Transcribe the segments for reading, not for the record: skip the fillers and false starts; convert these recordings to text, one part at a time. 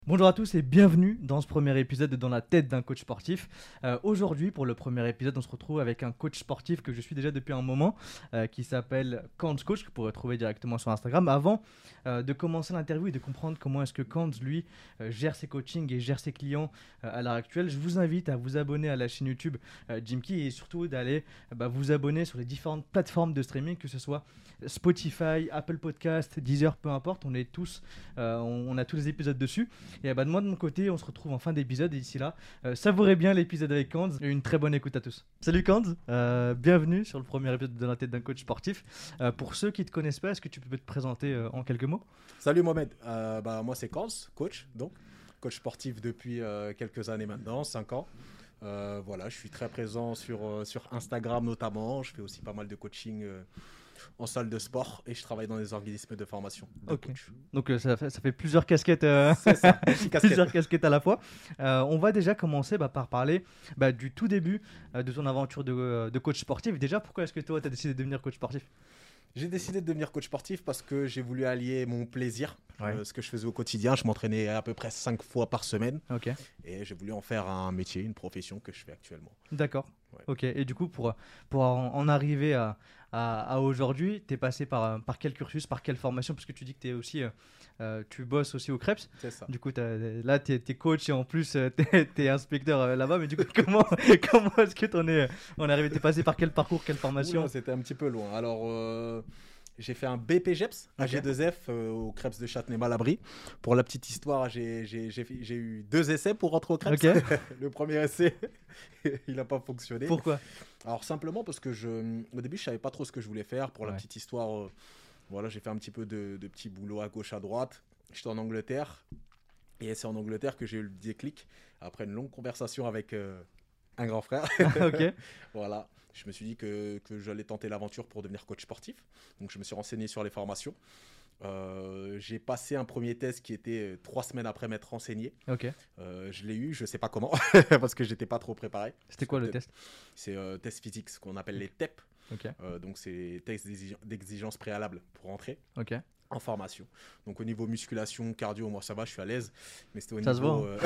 Bonjour à tous et bienvenue dans ce premier épisode de Dans la tête d'un coach sportif. Aujourd'hui, pour le premier épisode, on se retrouve avec un coach sportif que je suis déjà depuis un moment, qui s'appelle Kanz Coach, que vous pourrez trouver directement sur Instagram. Avant de commencer l'interview et de comprendre comment est-ce que Kanz, lui, gère ses coachings et gère ses clients à l'heure actuelle, je vous invite à vous abonner à la chaîne YouTube Jimkey et surtout d'aller vous abonner sur les différentes plateformes de streaming, que ce soit Spotify, Apple Podcast, Deezer, peu importe. On est tous, on a tous les épisodes dessus. Et moi de mon côté, on se retrouve en fin d'épisode et d'ici là, savourez bien l'épisode avec Kanz et une très bonne écoute à tous. Salut Kanz, bienvenue sur le premier épisode de la tête d'un coach sportif. Pour ceux qui ne te connaissent pas, est-ce que tu peux te présenter en quelques mots? Salut Mohamed, moi c'est Kanz, coach, donc coach sportif depuis quelques années maintenant, 5 ans. Voilà, je suis très présent sur Instagram notamment, je fais aussi pas mal de coaching en salle de sport et je travaille dans des organismes de formation de Ok. coach. Donc ça fait plusieurs casquettes, C'est ça, multicasquette. plusieurs casquettes à la fois. On va déjà commencer par parler du tout début de ton aventure de coach sportif. Déjà, pourquoi est-ce que toi, tu as décidé de devenir coach sportif? J'ai décidé de devenir coach sportif parce que j'ai voulu allier mon plaisir, Ouais. ce que je faisais au quotidien. Je m'entraînais à peu près 5 fois par semaine Ok, et j'ai voulu en faire un métier, une profession que je fais actuellement. d'accord. Ouais. Ok, et du coup, pour en arriver à aujourd'hui, tu es passé par quel cursus, par quelle formation? Parce que tu dis que t'es aussi, tu bosses aussi au Krebs. C'est ça. Du coup, là, tu es coach et en plus, tu es inspecteur là-bas. Mais du coup, comment est-ce que on est arrivé? Tu es passé par quel parcours, quelle formation? Oula, c'était un petit peu loin. Alors, j'ai fait un BPGEPS, Ok. AG2F, au Krebs de Châtenay-Malabry. Pour la petite histoire, j'ai eu 2 essais pour rentrer au Krebs. Ok. Le premier essai, il n'a pas fonctionné. Pourquoi? Alors, simplement parce que au début, je savais pas trop ce que je voulais faire. Pour la Ouais. petite histoire, voilà, j'ai fait un petit peu de petits boulots à gauche, à droite. J'étais en Angleterre. Et c'est en Angleterre que j'ai eu le déclic, après une longue conversation avec un grand frère. Ok. Voilà, je me suis dit que j'allais tenter l'aventure pour devenir coach sportif. Donc je me suis renseigné sur les formations. J'ai passé un premier test qui était 3 semaines après m'être renseigné. Ok. Je l'ai eu, je sais pas comment, parce que j'étais pas trop préparé. C'était quoi le test? C'est test physique, ce qu'on appelle les TEP. Ok. Donc c'est tests d'exigence préalable pour rentrer Ok. en formation. Donc au niveau musculation, cardio, moi ça va, je suis à l'aise. Mais c'était au Ça se niveau... voit,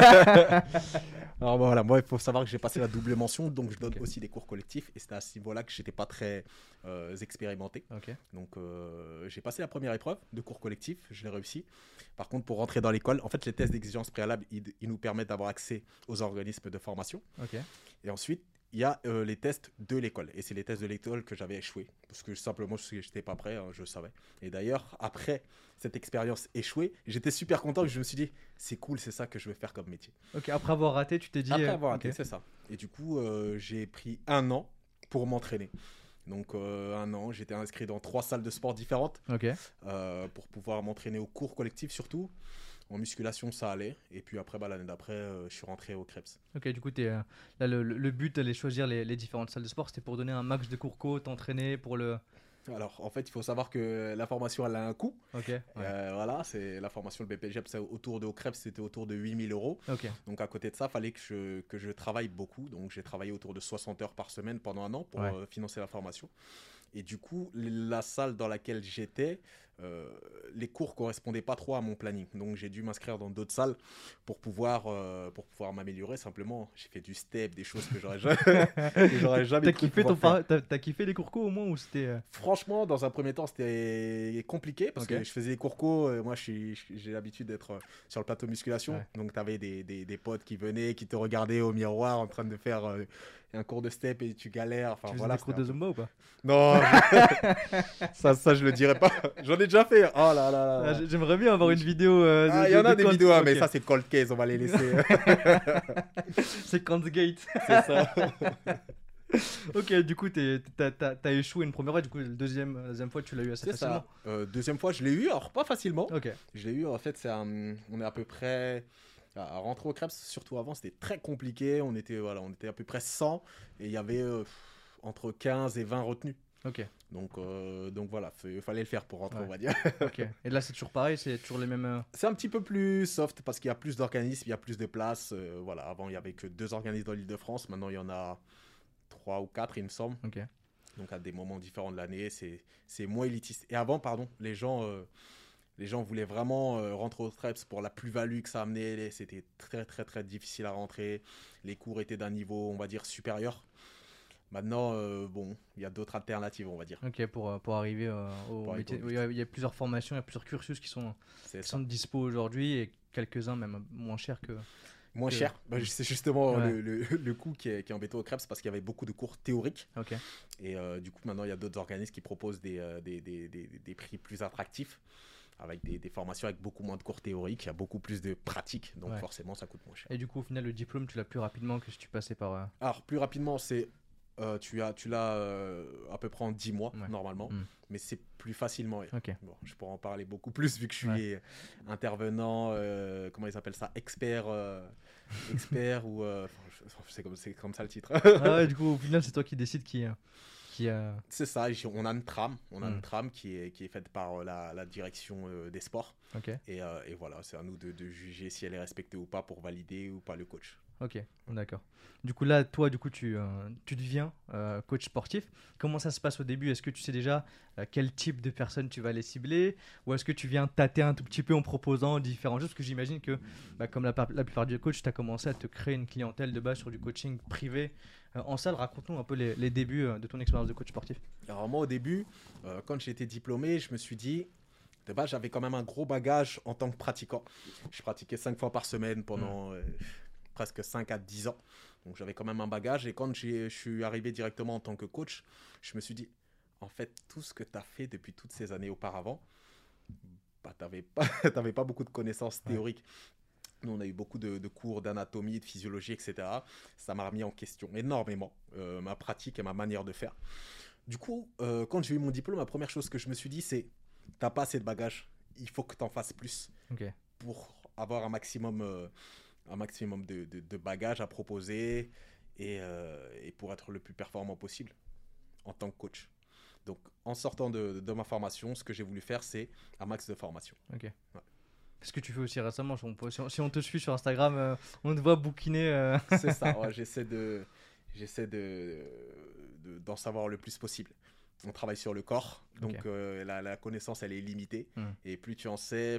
Alors voilà, moi il faut savoir que j'ai passé la double mention, donc je donne Ok. aussi des cours collectifs. Et c'était à ce niveau-là que j'étais pas très expérimenté. Ok. Donc j'ai passé la première épreuve de cours collectif, je l'ai réussi. Par contre, pour rentrer dans l'école, en fait les tests d'exigence préalable, ils nous permettent d'avoir accès aux organismes de formation. Ok. Et ensuite, il y a les tests de l'école. Et c'est les tests de l'école que j'avais échoué. Parce que simplement, je n'étais pas prêt, hein, je savais. Et d'ailleurs, après cette expérience échouée, j'étais super content. Je me suis dit, c'est cool, c'est ça que je veux faire comme métier. Ok. Après avoir raté, tu t'es dit. Après avoir Ok. raté, c'est ça. Et du coup, j'ai pris 1 an pour m'entraîner. Donc 1 an, j'étais inscrit dans 3 salles de sport différentes Ok. pour pouvoir m'entraîner au cours collectif surtout. En musculation, ça allait. Et puis après, l'année d'après, je suis rentré au Krebs. Ok, du coup, là, le but d'aller choisir les différentes salles de sport, c'était pour donner un max de cours co, t'entraîner pour le. Alors, en fait, il faut savoir que la formation, elle a un coût. Ok, ouais. Voilà, c'est la formation, le BPGEP, c'est au Krebs, c'était autour de 8 000 euros. Ok, Donc, à côté de ça, il fallait que je travaille beaucoup. Donc, j'ai travaillé autour de 60 heures par semaine pendant 1 an pour Ouais. financer la formation. Et du coup, la salle dans laquelle j'étais, les cours correspondaient pas trop à mon planning. Donc, j'ai dû m'inscrire dans d'autres salles pour pouvoir m'améliorer. Simplement, j'ai fait du step, des choses que j'aurais jamais, que j'aurais jamais T'as cru kiffé, pouvoir faire. t'as kiffé les cours co au moins ou c'était. Franchement, dans un premier temps, c'était compliqué parce Ok. que je faisais des cours co. Moi, j'ai l'habitude d'être sur le plateau musculation. Ouais. Donc, tu avais des potes qui venaient, qui te regardaient au miroir en train de faire un cours de step et tu galères. Enfin, Tu faisais voilà, des cours c'était de un peu- Zumba ou pas? Non, ça, je le dirais pas. J'en ai déjà fait. Oh là là là là. J'aimerais bien avoir une vidéo. Ah, il y en a des Kant. vidéos, hein, mais Ok. ça, c'est cold case. On va les laisser. C'est Kant's Gate. C'est ça. Ok, du coup, t'as échoué une première fois, du coup, la deuxième fois, tu l'as eu assez C'est facilement. ça. Deuxième fois, je l'ai eu. Alors, pas facilement. Ok, Je l'ai eu, en fait, on est à peu près à rentrer au Krebs, surtout avant, c'était très compliqué. On était à peu près 100 et il y avait entre 15 et 20 retenues. ok, Donc voilà, il fallait le faire pour rentrer, Ouais. on va dire. ok. Et là, c'est toujours pareil, c'est toujours les mêmes. C'est un petit peu plus soft parce qu'il y a plus d'organismes, il y a plus de places. Voilà, avant, il y avait que 2 organismes dans l'Île-de-France. Maintenant, il y en a 3 ou 4, il me semble. Ok, Donc à des moments différents de l'année, c'est moins élitiste. Et avant, pardon, les gens Les gens voulaient vraiment rentrer au Treps pour la plus-value que ça amenait. C'était très, très, très difficile à rentrer. Les cours étaient d'un niveau, on va dire, supérieur. Maintenant, bon, il y a d'autres alternatives, on va dire. Ok, pour arriver au Pour métier. arriver au Oui, il y a plusieurs formations, il y a plusieurs cursus C'est qui ça. sont dispo aujourd'hui et quelques-uns même moins chers que. Moins que- cher. Bah, c'est justement Ouais. le coût qui est embêtant au Krebs parce qu'il y avait beaucoup de cours théoriques. Ok, Et du coup, maintenant, il y a d'autres organismes qui proposent des prix plus attractifs avec des formations avec beaucoup moins de cours théoriques. Il y a beaucoup plus de pratiques. Donc, Ouais. forcément, ça coûte moins cher. et du coup, au final, le diplôme, tu l'as plus rapidement que si tu passais par. Alors, plus rapidement, tu l'as à peu près en 10 mois, Ouais. normalement. Mm. Mais c'est plus facilement. Ok, Bon, je pourrais en parler beaucoup plus vu que je suis Ouais. intervenant, comment ils appellent ça, expert ou c'est comme ça le titre. ah ouais, du coup, au final, c'est toi qui décides qui C'est ça. On a une trame, Mm. qui est faite par la direction des sports Ok, et voilà, c'est à nous de juger si elle est respectée ou pas pour valider ou pas le coach. ok, d'accord. Du coup, là, toi, tu deviens coach sportif. Comment ça se passe au début? Est-ce que tu sais déjà quel type de personnes tu vas les cibler? Ou est-ce que tu viens tâter un tout petit peu en proposant différents choses? Parce que j'imagine que, comme la plupart des coachs, tu as commencé à te créer une clientèle de base sur du coaching privé en salle. Raconte-nous un peu les débuts de ton expérience de coach sportif. Alors moi au début, quand j'ai été diplômé, je me suis dit, de base j'avais quand même un gros bagage en tant que pratiquant. Je pratiquais 5 fois par semaine pendant presque 5 à 10 ans. Donc j'avais quand même un bagage et quand je suis arrivé directement en tant que coach, je me suis dit, en fait tout ce que tu as fait depuis toutes ces années auparavant, bah, t'avais pas beaucoup de connaissances Ouais. théoriques. Nous, on a eu beaucoup de cours d'anatomie, de physiologie, etc. Ça m'a remis en question énormément ma pratique et ma manière de faire. Du coup, quand j'ai eu mon diplôme, la première chose que je me suis dit, c'est t'as pas assez de bagages, il faut que tu en fasses plus Ok, pour avoir un maximum de bagages à proposer et pour être le plus performant possible en tant que coach. Donc, en sortant de ma formation, ce que j'ai voulu faire, c'est un max de formation. ok. Ouais. Ce que tu fais aussi récemment, si on te suit sur Instagram, on te voit bouquiner. C'est ça, ouais, j'essaie d'en savoir le plus possible. On travaille sur le corps, donc Ok. la connaissance, elle est limitée. Hmm. Et plus tu en sais,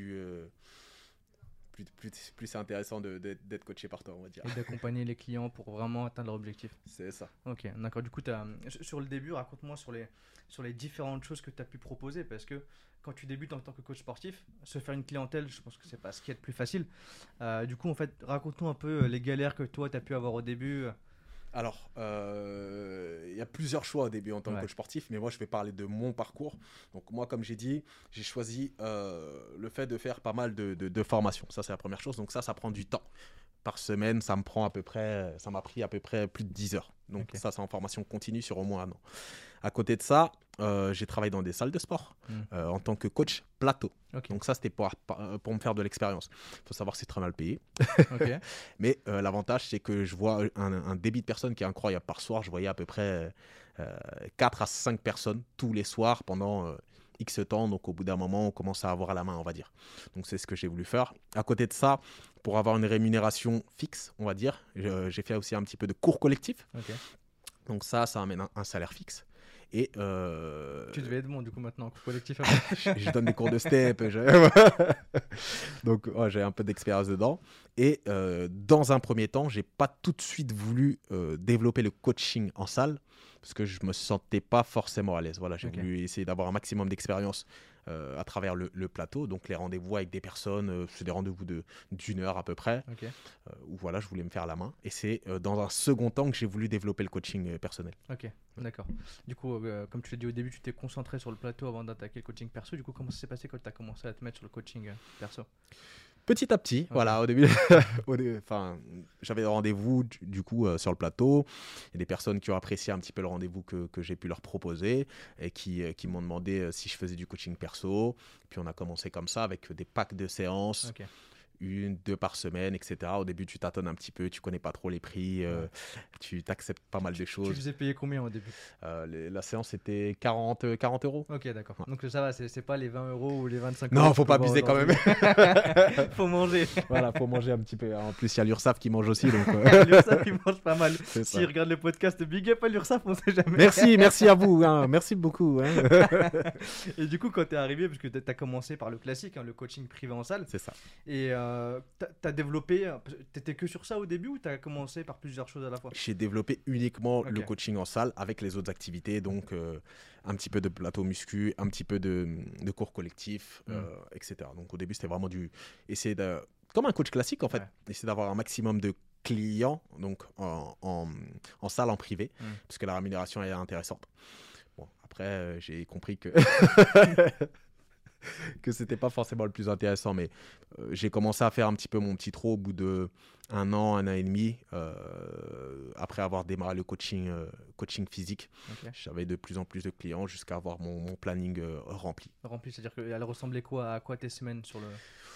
plus c'est intéressant d'être coaché par toi, on va dire. Et d'accompagner les clients pour vraiment atteindre leur objectif. C'est ça. Ok, d'accord. Du coup, sur le début, raconte-moi sur les différentes choses que tu as pu proposer. Parce que quand tu débutes en tant que coach sportif, se faire une clientèle, je pense que c'est pas ce qui est le plus facile. Du coup, en fait, raconte-nous un peu les galères que toi, tu as pu avoir au début. Alors, il y a plusieurs choix au début en tant que Ouais. coach sportif, mais moi je vais parler de mon parcours. Donc moi, comme j'ai dit, j'ai choisi le fait de faire pas mal de formations. Ça, c'est la première chose. Donc ça prend du temps. Par semaine, ça m'a pris à peu près plus de 10 heures. Donc Ok. ça, c'est en formation continue sur au moins un an. À côté de ça, j'ai travaillé dans des salles de sport en tant que coach plateau. Ok. Donc ça, c'était pour me faire de l'expérience. Il faut savoir que c'est très mal payé. Ok. Mais l'avantage, c'est que je vois un débit de personnes qui est incroyable. Par soir, je voyais à peu près 4 à 5 personnes tous les soirs pendant X temps. Donc au bout d'un moment, on commence à avoir la main, on va dire. Donc c'est ce que j'ai voulu faire. À côté de ça, pour avoir une rémunération fixe, on va dire, j'ai fait aussi un petit peu de cours collectifs. Ok. Donc ça amène un salaire fixe. Et Tu devais être bon, du coup, maintenant, en cours collectif. je donne des cours de step. Donc, ouais, j'ai un peu d'expérience dedans. Et dans un premier temps, j'ai pas tout de suite voulu développer le coaching en salle parce que je me sentais pas forcément à l'aise. Voilà, j'ai Ok. voulu essayer d'avoir un maximum d'expérience à travers le plateau. Donc, les rendez-vous avec des personnes, c'est des rendez-vous d'une heure à peu près, Ok. où voilà, je voulais me faire la main. Et c'est dans un second temps que j'ai voulu développer le coaching personnel. Ok, d'accord. Du coup, comme tu l'as dit au début, tu t'es concentré sur le plateau avant d'attaquer le coaching perso. Du coup, comment ça s'est passé quand tu as commencé à te mettre sur le coaching perso? Petit à petit, voilà, au début, enfin, j'avais des rendez-vous du coup sur le plateau. Il y a des personnes qui ont apprécié un petit peu le rendez-vous que j'ai pu leur proposer et qui m'ont demandé si je faisais du coaching perso. Puis on a commencé comme ça avec des packs de séances. Ok. 1, 2 par semaine, etc. Au début, tu tâtonnes un petit peu, tu connais pas trop les prix, tu t'acceptes pas mal de Tu choses. faisais payer combien au début? La séance était 40 euros. Ok, d'accord. Ouais. Donc ça va, c'est pas les 20 euros ou les 25 Non, euros faut que pas tu peux abuser voir quand aujourd'hui. même. Faut manger. Voilà, faut manger un petit peu. En plus, il y a l'URSSAF qui mange aussi, donc L'URSSAF, il mange pas mal. c'est ça. S'il regarde le podcast, big up à l'URSSAF, on sait jamais. Merci à vous, hein. Merci beaucoup, hein. Et du coup, quand t'es arrivé, parce que t'as commencé par le classique, hein, le coaching privé en salle, C'est ça. et t'as développé, t'étais que sur ça au début ou t'as commencé par plusieurs choses à la fois? J'ai développé uniquement Ok. le coaching en salle avec les autres activités, donc un petit peu de plateau muscu, un petit peu de cours collectifs, etc. Donc au début, c'était vraiment essayer de, comme un coach classique en fait, Ouais. essayer d'avoir un maximum de clients donc en salle, en privé, parce que la rémunération est intéressante. Bon, après, j'ai compris que que c'était pas forcément le plus intéressant, mais j'ai commencé à faire un petit peu mon petit trou au bout de un an et demi, après avoir démarré le coaching physique. Ok. J'avais de plus en plus de clients jusqu'à avoir mon planning rempli. Rempli, c'est-à-dire qu'elle ressemblait quoi à quoi tes semaines sur le.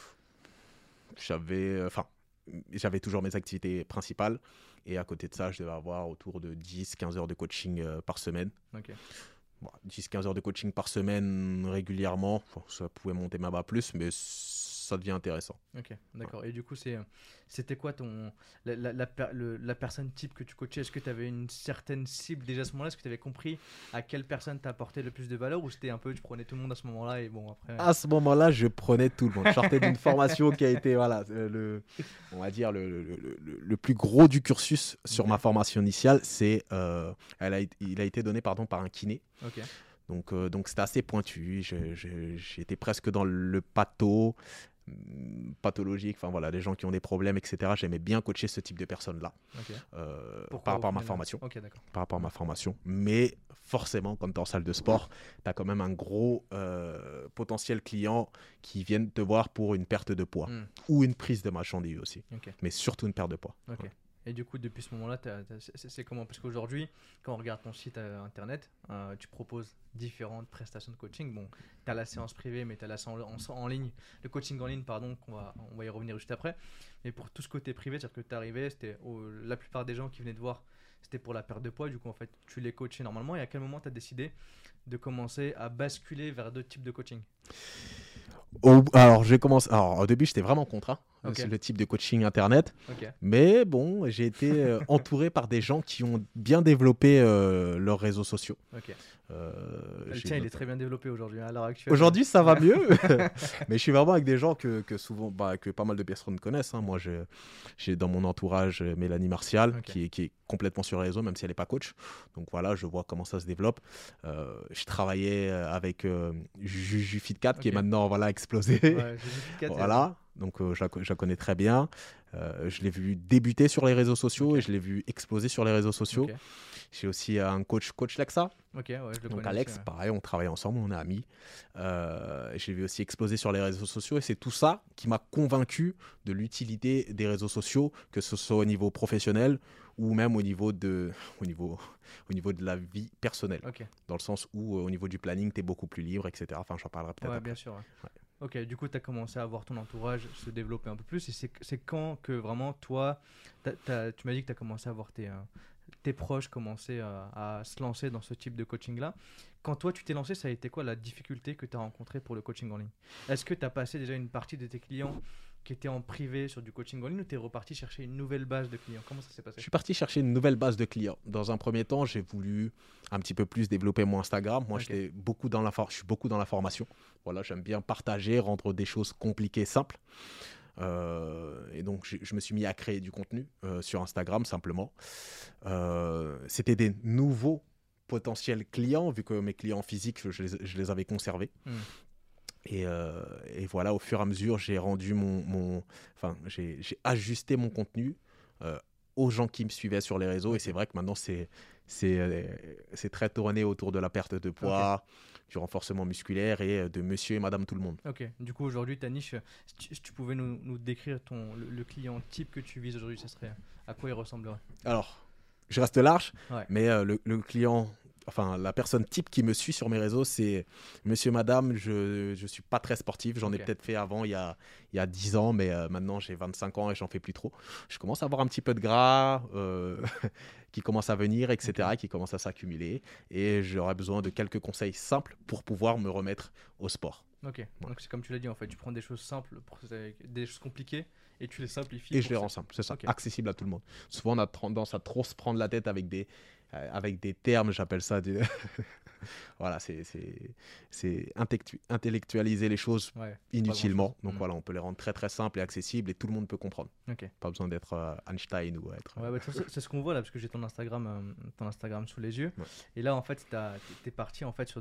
J'avais toujours mes activités principales et à côté de ça, je devais avoir autour de 10-15 heures de coaching par semaine. Ok. Bon, 10-15 heures de coaching par semaine régulièrement, enfin, ça pouvait monter même à plus, mais ça devient intéressant. Ok, d'accord. Et du coup, c'était quoi la personne type que tu coachais? Est-ce que tu avais une certaine cible déjà à ce moment-là? Est-ce que tu avais compris à quelle personne t'apportait le plus de valeur ou c'était un peu, tu prenais tout le monde à ce moment-là et bon, après. À ce moment-là, je prenais tout le monde. Je sortais d'une formation qui a été, voilà, on va dire, le plus gros du cursus sur Ok. ma formation initiale. Il a été donné par un kiné. Ok. Donc c'était assez pointu. J'étais presque dans le pathologique, enfin voilà, les gens qui ont des problèmes, etc. J'aimais bien coacher ce type de personnes-là Ok. Pourquoi, par rapport au à ma final formation. Ok, d'accord. Par rapport à ma formation. Mais forcément, quand tu es en salle de sport, tu as quand même un gros potentiel client qui viennent te voir pour une perte de poids ou une prise de marchandises aussi. Ok. Mais surtout une perte de poids. Ok. Ouais. Et du coup, depuis ce moment-là, c'est comment? Parce qu'aujourd'hui, quand on regarde ton site internet, tu proposes différentes prestations de coaching. Bon, tu as la séance privée, mais tu as la séance en ligne, le coaching en ligne, pardon, on va y revenir juste après. Mais pour tout ce côté privé, c'est-à-dire que tu arrivais, la plupart des gens qui venaient te voir, c'était pour la perte de poids. Du coup, en fait, tu les coachais normalement. Et à quel moment tu as décidé de commencer à basculer vers d'autres types de coaching? Alors, au début, j'étais vraiment contre Ok. le type de coaching internet. Ok. Mais bon, j'ai été entouré par des gens qui ont bien développé leurs réseaux sociaux. Ok. J'ai Le tien, il est très bien développé aujourd'hui, à l'heure actuelle. Aujourd'hui, ça va mieux. Mais je suis vraiment avec des gens que souvent, que pas mal de personnes connaissent, hein. Moi, j'ai dans mon entourage Mélanie Martial, Ok. qui est complètement sur les réseaux, même si elle n'est pas coach. Donc voilà, je vois comment ça se développe. Je travaillais avec Juju Fitcat, qui est Ok. maintenant explosé. Ouais, j'ai vu Kit Kat, Voilà, donc je la connais très bien. Je l'ai vu débuter sur les réseaux sociaux Ok. et je l'ai vu exploser sur les réseaux sociaux. Ok. J'ai aussi un coach Lexa. Ok, ouais, je le Donc connais Alex, aussi, ouais. pareil, on travaille ensemble, on est amis. Je l'ai vu aussi exploser sur les réseaux sociaux et c'est tout ça qui m'a convaincu de l'utilité des réseaux sociaux, que ce soit au niveau professionnel ou même au niveau de la vie personnelle. Ok, Dans le sens où au niveau du planning, tu es beaucoup plus libre, etc. Enfin, j'en parlerai peut-être ouais, après. bien sûr. Ouais. Ouais. Ok, du coup, tu as commencé à voir ton entourage se développer un peu plus. Et c'est quand que vraiment, toi, tu m'as dit que tu as commencé à voir tes proches commencer à se lancer dans ce type de coaching-là. Quand toi, tu t'es lancé, ça a été quoi la difficulté que tu as rencontrée pour le coaching en ligne? Est-ce que tu as passé déjà une partie de tes clients qui étaient en privé sur du coaching en ligne ou tu es reparti chercher une nouvelle base de clients? Comment ça s'est Je passé? suis parti chercher une nouvelle base de clients. Dans un premier temps, j'ai voulu un petit peu plus développer mon Instagram. Moi, Ok. je suis beaucoup dans la formation. Voilà, j'aime bien partager, rendre des choses compliquées simples. Et donc, je me suis mis à créer du contenu sur Instagram simplement. C'était des nouveaux potentiels clients, vu que mes clients physiques, je les avais conservés. Et voilà, au fur et à mesure, j'ai rendu j'ai ajusté mon contenu aux gens qui me suivaient sur les réseaux. Ok. Et c'est vrai que maintenant, c'est très tourné autour de la perte de poids, du renforcement musculaire et de monsieur et madame tout le monde. Ok, du coup aujourd'hui ta niche, si tu pouvais nous décrire le client type que tu vises aujourd'hui, ça serait à quoi il ressemblerait? Alors, je reste large, Ouais. mais le client la personne type qui me suit sur mes réseaux, c'est monsieur, madame, je suis pas très sportif. J'en ai peut-être fait avant, il y a 10 ans, mais maintenant j'ai 25 ans et j'en fais plus trop. Je commence à avoir un petit peu de gras qui commence à venir, etc., qui commence à s'accumuler. Et j'aurais besoin de quelques conseils simples pour pouvoir me remettre au sport. Ok, donc c'est comme tu l'as dit en fait, tu prends des choses simples pour des choses compliquées et tu les simplifies. Et je les rends simples, c'est ça, accessible à tout le monde. Souvent on a tendance à trop se prendre la tête avec des termes, j'appelle ça voilà, c'est intellectualiser les choses inutilement. Donc voilà, on peut les rendre très très simples et accessibles et tout le monde peut comprendre. Pas besoin d'être Einstein ou être... c'est ce qu'on voit là, parce que j'ai ton Instagram sous les yeux. Et là en fait, t'es parti en fait sur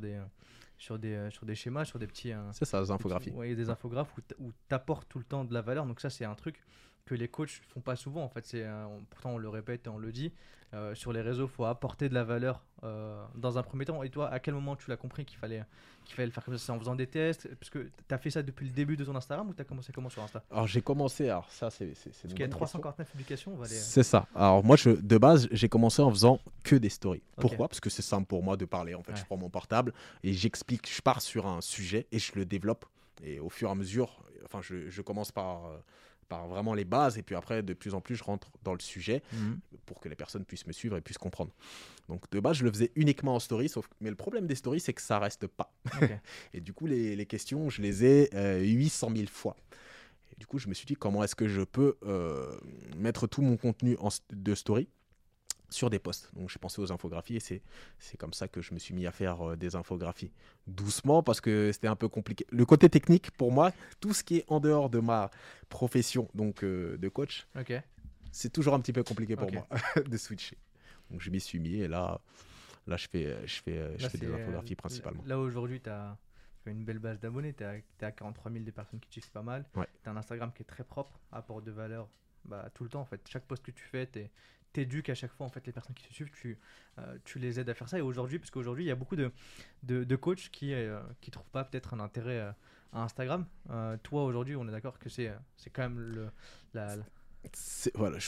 des schémas, sur des petits... c'est ça, des infographies. Des infographes où t'apportes tout le temps de la valeur. Donc ça, c'est un truc que les coachs font pas souvent en fait. Pourtant on le répète et on le dit. Sur les réseaux, il faut apporter de la valeur dans un premier temps. Et toi, à quel moment tu l'as compris qu'il fallait le faire comme ça? C'est en faisant des tests? Parce que tu as fait ça depuis le début de ton Instagram ou tu as commencé comment sur Insta? Alors j'ai commencé, ça c'est parce qu'il y a 349 publications. C'est ça. Alors moi, de base, j'ai commencé en faisant que des stories. Pourquoi? Parce que c'est simple pour moi de parler. En fait, je prends mon portable et j'explique, je pars sur un sujet et je le développe. Et au fur et à mesure, je commence par vraiment les bases et puis après de plus en plus je rentre dans le sujet pour que les personnes puissent me suivre et puissent comprendre. Donc de base je le faisais uniquement en story, mais le problème des stories c'est que ça reste pas. Et du coup les questions je les ai 800 000 fois. Et du coup je me suis dit comment est-ce que je peux mettre tout mon contenu de story sur des posts. Donc j'ai pensé aux infographies et c'est comme ça que je me suis mis à faire des infographies doucement parce que c'était un peu compliqué. Le côté technique pour moi, tout ce qui est en dehors de ma profession donc de coach, c'est toujours un petit peu compliqué pour moi de switcher. Donc je m'y suis mis et là je fais des infographies principalement. Là aujourd'hui tu as une belle base d'abonnés, tu as 43 000 des personnes qui te suivent pas mal. Tu as un Instagram qui est très propre, apporte de valeur tout le temps en fait. Chaque post que tu fais, t'éduques à chaque fois en fait les personnes qui te suivent, tu les aides à faire ça. Et aujourd'hui, parce qu'aujourd'hui il y a beaucoup de coachs qui trouvent pas peut-être un intérêt à Instagram. Toi aujourd'hui, on est d'accord que c'est quand même voilà,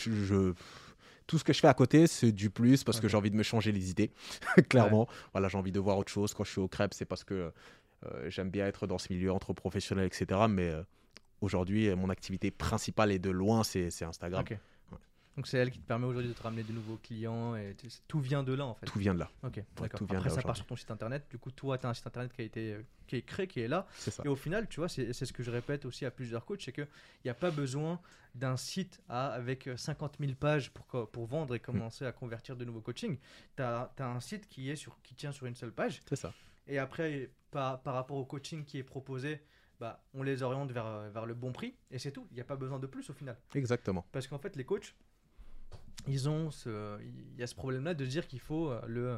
tout ce que je fais à côté, c'est du plus parce que j'ai envie de me changer les idées. Clairement, voilà, j'ai envie de voir autre chose. Quand je suis au crêpe, c'est parce que j'aime bien être dans ce milieu entre professionnels, etc. Mais aujourd'hui, mon activité principale et de loin, c'est Instagram. Donc c'est elle qui te permet aujourd'hui de te ramener de nouveaux clients et tout vient de là en fait. Tout vient de là. D'accord. Après ça part sur ton site internet. Du coup toi tu as un site internet qui est créé, qui est là. C'est ça. Et au final tu vois c'est ce que je répète aussi à plusieurs coachs, c'est qu'il n'y a pas besoin d'un site avec 50 000 pages pour vendre et commencer à convertir de nouveaux coachings. Tu as un site qui tient sur une seule page. C'est ça. Et après par rapport au coaching qui est proposé, on les oriente vers le bon prix et c'est tout. Il n'y a pas besoin de plus au final. Exactement. Parce qu'en fait les coachs, il y a ce problème-là de dire qu'il faut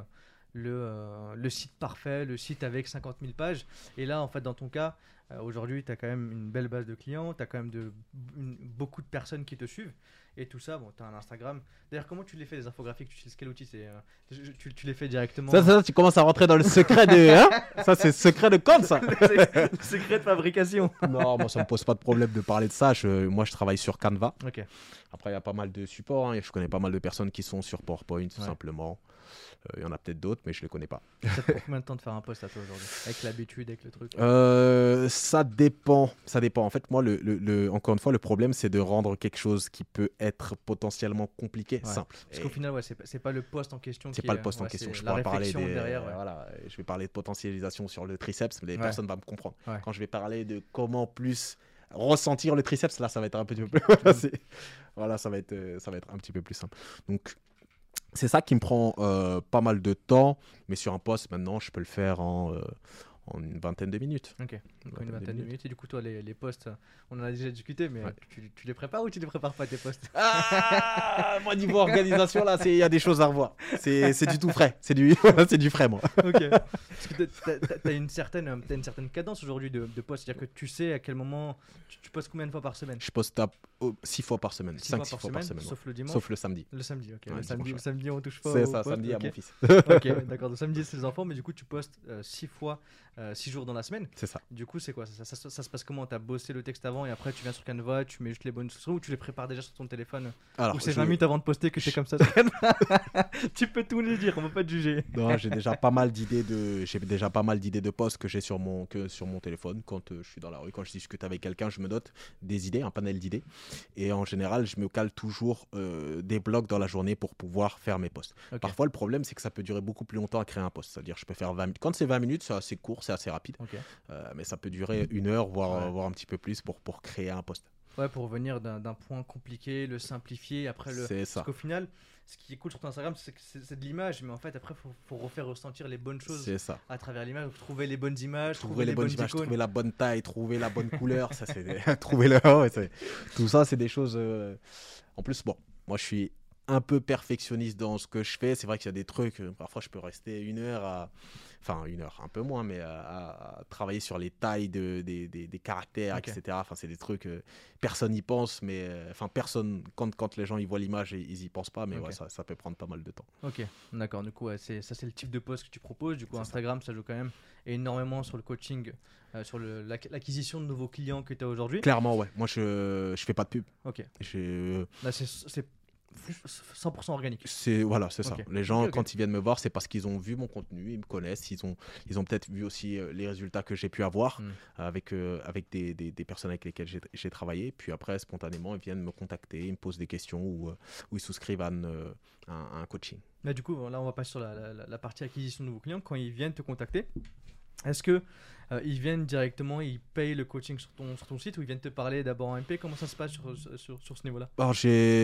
le site parfait, le site avec 50 000 pages. Et là, en fait, dans ton cas, aujourd'hui, tu as quand même une belle base de clients, tu as quand même beaucoup de personnes qui te suivent. Et tout ça, tu as un Instagram. D'ailleurs, comment tu les fais, les infographiques? Tu utilises quel outil? Tu les fais directement? Ça, tu commences à rentrer dans le secret de... ça, c'est le secret de code, ça. Le secret de fabrication. Non, moi, ça me pose pas de problème de parler de ça. Moi, je travaille sur Canva. Ok. Après, il y a pas mal de supports. Je connais pas mal de personnes qui sont sur PowerPoint, tout simplement. Il y en a peut-être d'autres, mais je les connais pas. Ça te prend combien de temps de faire un post à toi aujourd'hui? Avec l'habitude, avec le truc? Ça dépend. En fait, moi, encore une fois, le problème, c'est de rendre quelque chose qui peut être potentiellement compliqué, simple. Parce qu'au final, c'est pas le post en question. C'est pas le post en question. Je pourrais parler voilà, je vais parler de potentialisation sur le triceps, mais les personnes vont me comprendre. Quand je vais parler de comment plus ressentir le triceps, là, ça va être un peu plus. Ça va être un petit peu plus simple. Donc c'est ça qui me prend pas mal de temps, mais sur un post maintenant je peux le faire en une vingtaine de minutes. Ok, donc une vingtaine de minutes. Et du coup, toi, les posts, on en a déjà discuté, mais tu les prépares ou tu les prépares pas tes posts? Moi, niveau organisation, là, il y a des choses à revoir. C'est du tout frais. C'est du frais, moi. Ok. Parce que tu as une certaine cadence aujourd'hui de posts. C'est-à-dire que tu sais à quel moment. Tu postes combien de fois par semaine? Je poste 6 fois par semaine. 5-6 fois par semaine. Sauf le dimanche? Sauf le samedi. Le samedi, ok. Le samedi, on touche pas. C'est ça, samedi à mon fils. Ok, d'accord. Le samedi, c'est les enfants, mais du coup, tu postes 6 fois 6 jours dans la semaine. C'est ça. Du coup, c'est quoi ça se passe comment? Tu as bossé le texte avant et après tu viens sur Canva, tu mets juste les bonnes choses ou tu les prépares déjà sur ton téléphone? Alors, Ou c'est 20 minutes avant de poster que c'est comme ça sur Canva? Tu peux tout nous dire, on va pas te juger. Non, j'ai déjà pas mal d'idées de posts que j'ai sur mon téléphone quand je suis dans la rue, quand je discute avec quelqu'un, je me note des idées, un panel d'idées, et en général, je me cale toujours des blocs dans la journée pour pouvoir faire mes posts. Ok. Parfois, le problème, c'est que ça peut durer beaucoup plus longtemps à créer un post. C'est-à-dire, je peux faire 20 minutes. Quand c'est 20 minutes, c'est assez court, c'est assez rapide, Ok. mais ça peut durer 1 heure, Ouais. voire un petit peu plus pour créer un post. Ouais, pour venir d'un point compliqué, le simplifier. Après, C'est ça. parce qu'au final, ce qui est cool sur ton Instagram, c'est que c'est de l'image, mais en fait, après, faut refaire ressentir les bonnes choses C'est ça. à travers l'image. Trouver les bonnes images, Trouver les bonnes images, icônes. trouver la bonne taille, trouver la bonne couleur, ça c'est trouver le ouais, tout ça c'est des choses en plus bon, moi je suis un peu perfectionniste dans ce que je fais, c'est vrai qu'il y a des trucs parfois je peux rester 1 heure enfin 1 heure un peu moins mais à travailler sur les tailles des caractères, Ok. etc. Enfin c'est des trucs personne n'y pense mais enfin personne quand les gens ils voient l'image ils y pensent pas mais Ok. ouais, ça peut prendre pas mal de temps. Ok, d'accord. Du coup, ouais, c'est le type de post que tu proposes. Du coup, C'est ça. Instagram, ça joue quand même énormément sur le coaching, sur l'acquisition de nouveaux clients que tu as aujourd'hui. Clairement ouais, moi je fais pas de pub. Ok, Je là, c'est 100% organique. Voilà, c'est ça. Ok. Les gens, Ok, ok. quand ils viennent me voir, c'est parce qu'ils ont vu mon contenu, ils me connaissent, ils ont peut-être vu aussi les résultats que j'ai pu avoir Mm. avec des personnes avec lesquelles j'ai travaillé. Puis après, spontanément, ils viennent me contacter, ils me posent des questions ou ils souscrivent à un coaching. Là, du coup, là, on va passer sur la partie acquisition de nouveaux clients. Quand ils viennent te contacter, est-ce que ils viennent directement, ils payent le coaching sur ton site ou ils viennent te parler d'abord en MP? Comment ça se passe sur ce niveau-là? Alors,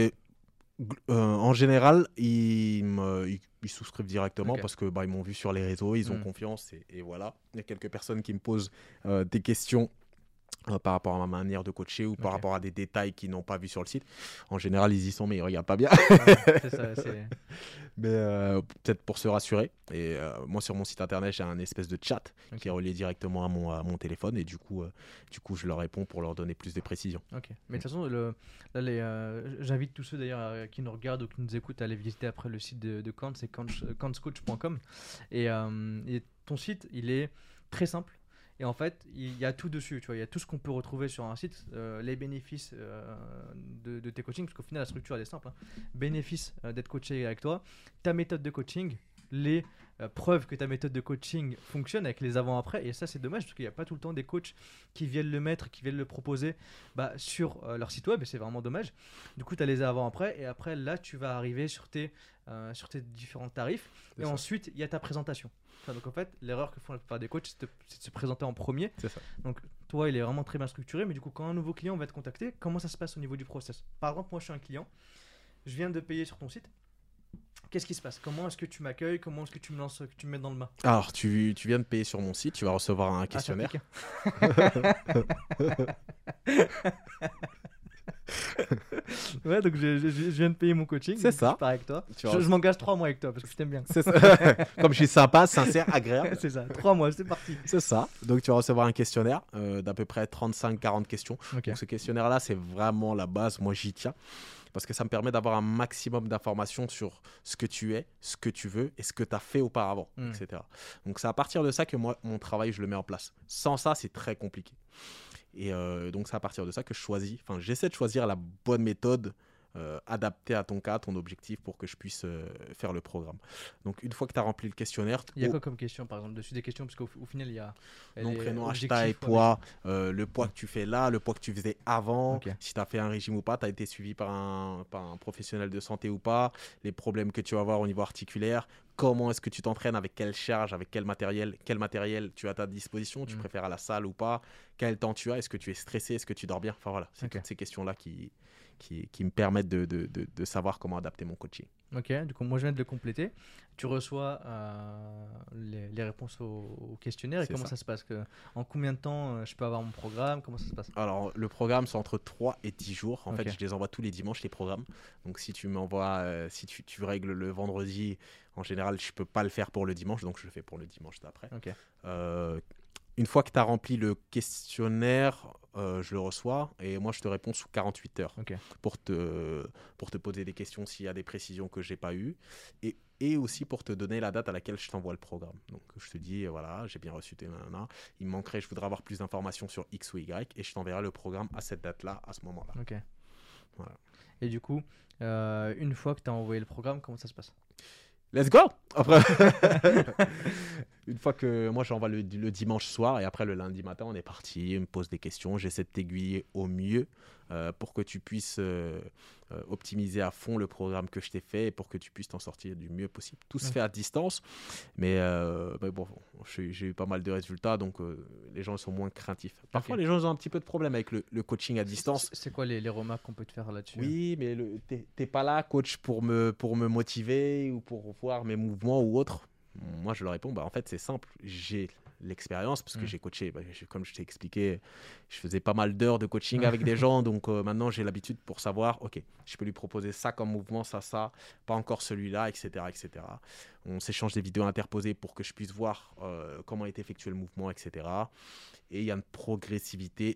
en général, ils souscrivent directement Ok. parce que ils m'ont vu sur les réseaux, ils ont Mm. confiance et voilà. Il y a quelques personnes qui me posent des questions par rapport à ma manière de coacher ou par Ok. rapport à des détails qu'ils n'ont pas vu sur le site. En général, ils y sont, mais ils regardent pas bien. Ouais, c'est ça, Mais peut-être pour se rassurer. Et moi, sur mon site internet, j'ai un espèce de chat ok. qui est relié directement à mon téléphone. Et du coup, je leur réponds pour leur donner plus de précision. Ok. Mais de toute façon, là, j'invite tous ceux d'ailleurs qui nous regardent ou qui nous écoutent à aller visiter après le site de Kant, c'est kantscoach.com. Et ton site, il est très simple. Et en fait, il y a tout dessus. Tu vois, il y a tout ce qu'on peut retrouver sur un site, les bénéfices de tes coachings, parce qu'au final, la structure elle est simple. Hein. Bénéfices d'être coaché avec toi, ta méthode de coaching, les preuve que ta méthode de coaching fonctionne avec les avant-après. Et ça, c'est dommage parce qu'il n'y a pas tout le temps des coachs qui viennent le mettre, qui viennent le proposer sur leur site web. Et c'est vraiment dommage. Du coup, tu as les avant-après. Et après, là, tu vas arriver sur tes différents tarifs. C'est Et ça. ensuite, il y a ta présentation. Enfin, donc, en fait, l'erreur que font la plupart des coachs, c'est de se présenter en premier. C'est ça. Donc, toi, il est vraiment très bien structuré. Mais du coup, quand un nouveau client va te contacter, comment ça se passe au niveau du process? Par exemple, moi, je suis un client. Je viens de payer sur ton site. Qu'est-ce qui se passe? Comment est-ce que tu m'accueilles? Comment est-ce que tu me lances, que tu me mets dans le bain? Alors, tu viens de payer sur mon site, tu vas recevoir un Ah, ça questionnaire. pique. Ouais, donc je viens de payer mon coaching. C'est donc ça. Je pars avec toi. Tu Je vas- m'engage 3 mois avec toi parce que je t'aime bien. C'est ça. Comme je suis sympa, sincère, agréable. C'est ça, 3 mois, c'est parti. C'est ça. Donc, tu vas recevoir un questionnaire d'à peu près 35-40 questions. Ok. Donc, ce questionnaire-là, c'est vraiment la base. Moi, j'y tiens. Parce que ça me permet d'avoir un maximum d'informations sur ce que tu es, ce que tu veux et ce que tu as fait auparavant, Mm. etc. Donc, c'est à partir de ça que moi, mon travail, je le mets en place. Sans ça, c'est très compliqué. Et donc, c'est à partir de ça que j'essaie de choisir la bonne méthode adaptée à ton cas, ton objectif pour que je puisse faire le programme. Donc, une fois que tu as rempli le questionnaire, Il y a quoi comme question par exemple dessus des questions parce qu'au final il y a nom, les prénom, objectifs, hashtag, ouais, poids, le poids que tu fais là, le poids que tu faisais avant, Ok. si tu as fait un régime ou pas, tu as été suivi par un professionnel de santé ou pas, les problèmes que tu vas avoir au niveau articulaire, comment est-ce que tu t'entraînes, avec quelle charge, avec quel matériel tu as à ta disposition, tu Mm. préfères à la salle ou pas, quel temps tu as, est-ce que tu es stressé, est-ce que tu dors bien, enfin voilà, c'est Ok. toutes ces questions-là qui me permettent de savoir comment adapter mon coaching. Ok, du coup moi je viens de le compléter. Tu reçois les réponses au questionnaire et C'est comment ça. ça se passe en combien de temps je peux avoir mon programme? Comment ça se passe? Alors, le programme, c'est entre 3 et 10 jours. En Ok. fait, je les envoie tous les dimanches, les programmes. Donc, si tu m'envoies, si tu règles le vendredi, en général, je peux pas le faire pour le dimanche. Donc, je le fais pour le dimanche d'après. Ok. Une fois que tu as rempli le questionnaire, je le reçois et moi, je te réponds sous 48 heures Ok. pour te poser des questions s'il y a des précisions que je n'ai pas eues et aussi pour te donner la date à laquelle je t'envoie le programme. Donc, je te dis, voilà, j'ai bien reçu tes nanana. Il me manquerait, je voudrais avoir plus d'informations sur X ou Y et je t'enverrai le programme à cette date-là, à ce moment-là. Ok. Voilà. Et du coup, une fois que tu as envoyé le programme, comment ça se passe? Let's go! Après, une fois que moi j'envoie le dimanche soir et après le lundi matin, on est parti, on me pose des questions, j'essaie de t'aiguiller au mieux pour que tu puisses optimiser à fond le programme que je t'ai fait et pour que tu puisses t'en sortir du mieux possible. Tout se fait à distance, mais bon, j'ai eu pas mal de résultats, donc les gens sont moins craintifs. Parfois, les gens ont un petit peu de problème avec le coaching à distance. C'est quoi les remarques qu'on peut te faire là-dessus? Oui, mais t'es pas là, coach, pour me motiver ou pour voir mes mouvements ou autre. Moi, je leur réponds, en fait, c'est simple. J'ai l'expérience parce que j'ai coaché. Comme je t'ai expliqué, je faisais pas mal d'heures de coaching avec des gens. Donc maintenant, j'ai l'habitude pour savoir, OK, je peux lui proposer ça comme mouvement, ça, pas encore celui-là, etc., etc. On s'échange des vidéos interposées pour que je puisse voir comment est effectué le mouvement, etc. Et il y a une progressivité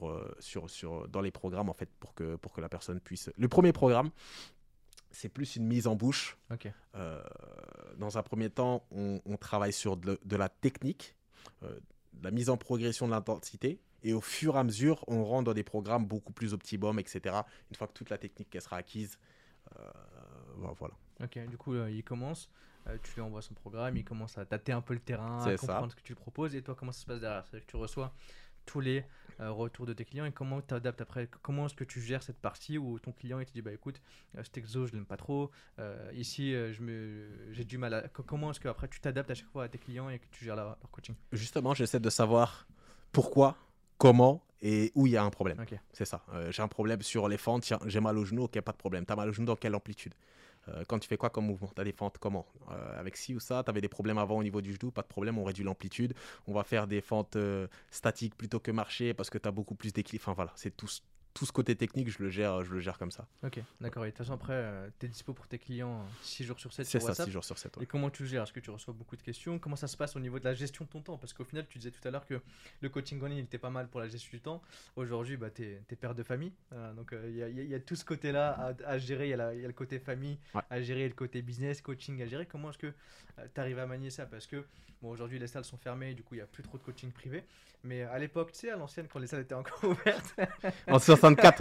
dans les programmes, en fait, pour que la personne puisse... Le premier programme, c'est plus une mise en bouche. Ok. Dans un premier temps, on travaille sur de la technique, de la mise en progression de l'intensité. Et au fur et à mesure, on rentre dans des programmes beaucoup plus optimum, etc. Une fois que toute la technique qu'elle sera acquise, voilà. Ok, du coup, il commence, tu lui envoies son programme, il commence à tâter un peu le terrain, à C'est comprendre ça. ce que tu lui proposes. Et toi, comment ça se passe derrière? C'est-à-dire que tu reçois tous les retours de tes clients et comment tu t'adaptes après? Comment est-ce que tu gères cette partie où ton client il te dit bah écoute, cet exo je l'aime pas trop, ici j'ai du mal à. Comment est-ce que après tu t'adaptes à chaque fois à tes clients et que tu gères leur coaching? Justement, j'essaie de savoir pourquoi, comment et où il y a un problème. Ok. C'est ça. J'ai un problème sur les fentes, tiens, j'ai mal au genou, ok, pas de problème. T'as mal au genou dans quelle amplitude? Quand tu fais quoi comme mouvement? Tu as des fentes comment? Avec ci ou ça, tu avais des problèmes avant au niveau du genou, pas de problème, on réduit l'amplitude. On va faire des fentes statiques plutôt que marcher parce que tu as beaucoup plus d'équilibre. Enfin voilà, c'est tout ce côté technique, je le gère comme ça. Ok, d'accord. Et de toute façon, après, tu es dispo pour tes clients 6 jours sur 7 C'est sur ça, WhatsApp. 6 jours sur 7. Et comment tu le gères? Est-ce que tu reçois beaucoup de questions? Comment ça se passe au niveau de la gestion de ton temps? Parce qu'au final, tu disais tout à l'heure que le coaching en ligne il était pas mal pour la gestion du temps. Aujourd'hui, bah, tu es père de famille. Donc, il y a tout ce côté-là à gérer. Il y a le côté famille Ouais. à gérer, le côté business, coaching à gérer. Comment est-ce que tu arrives à manier ça? Parce que bon, aujourd'hui, les salles sont fermées. Du coup, il n'y a plus trop de coaching privé. Mais à l'époque, tu sais, à l'ancienne, quand les salles étaient encore ouvertes, En 64.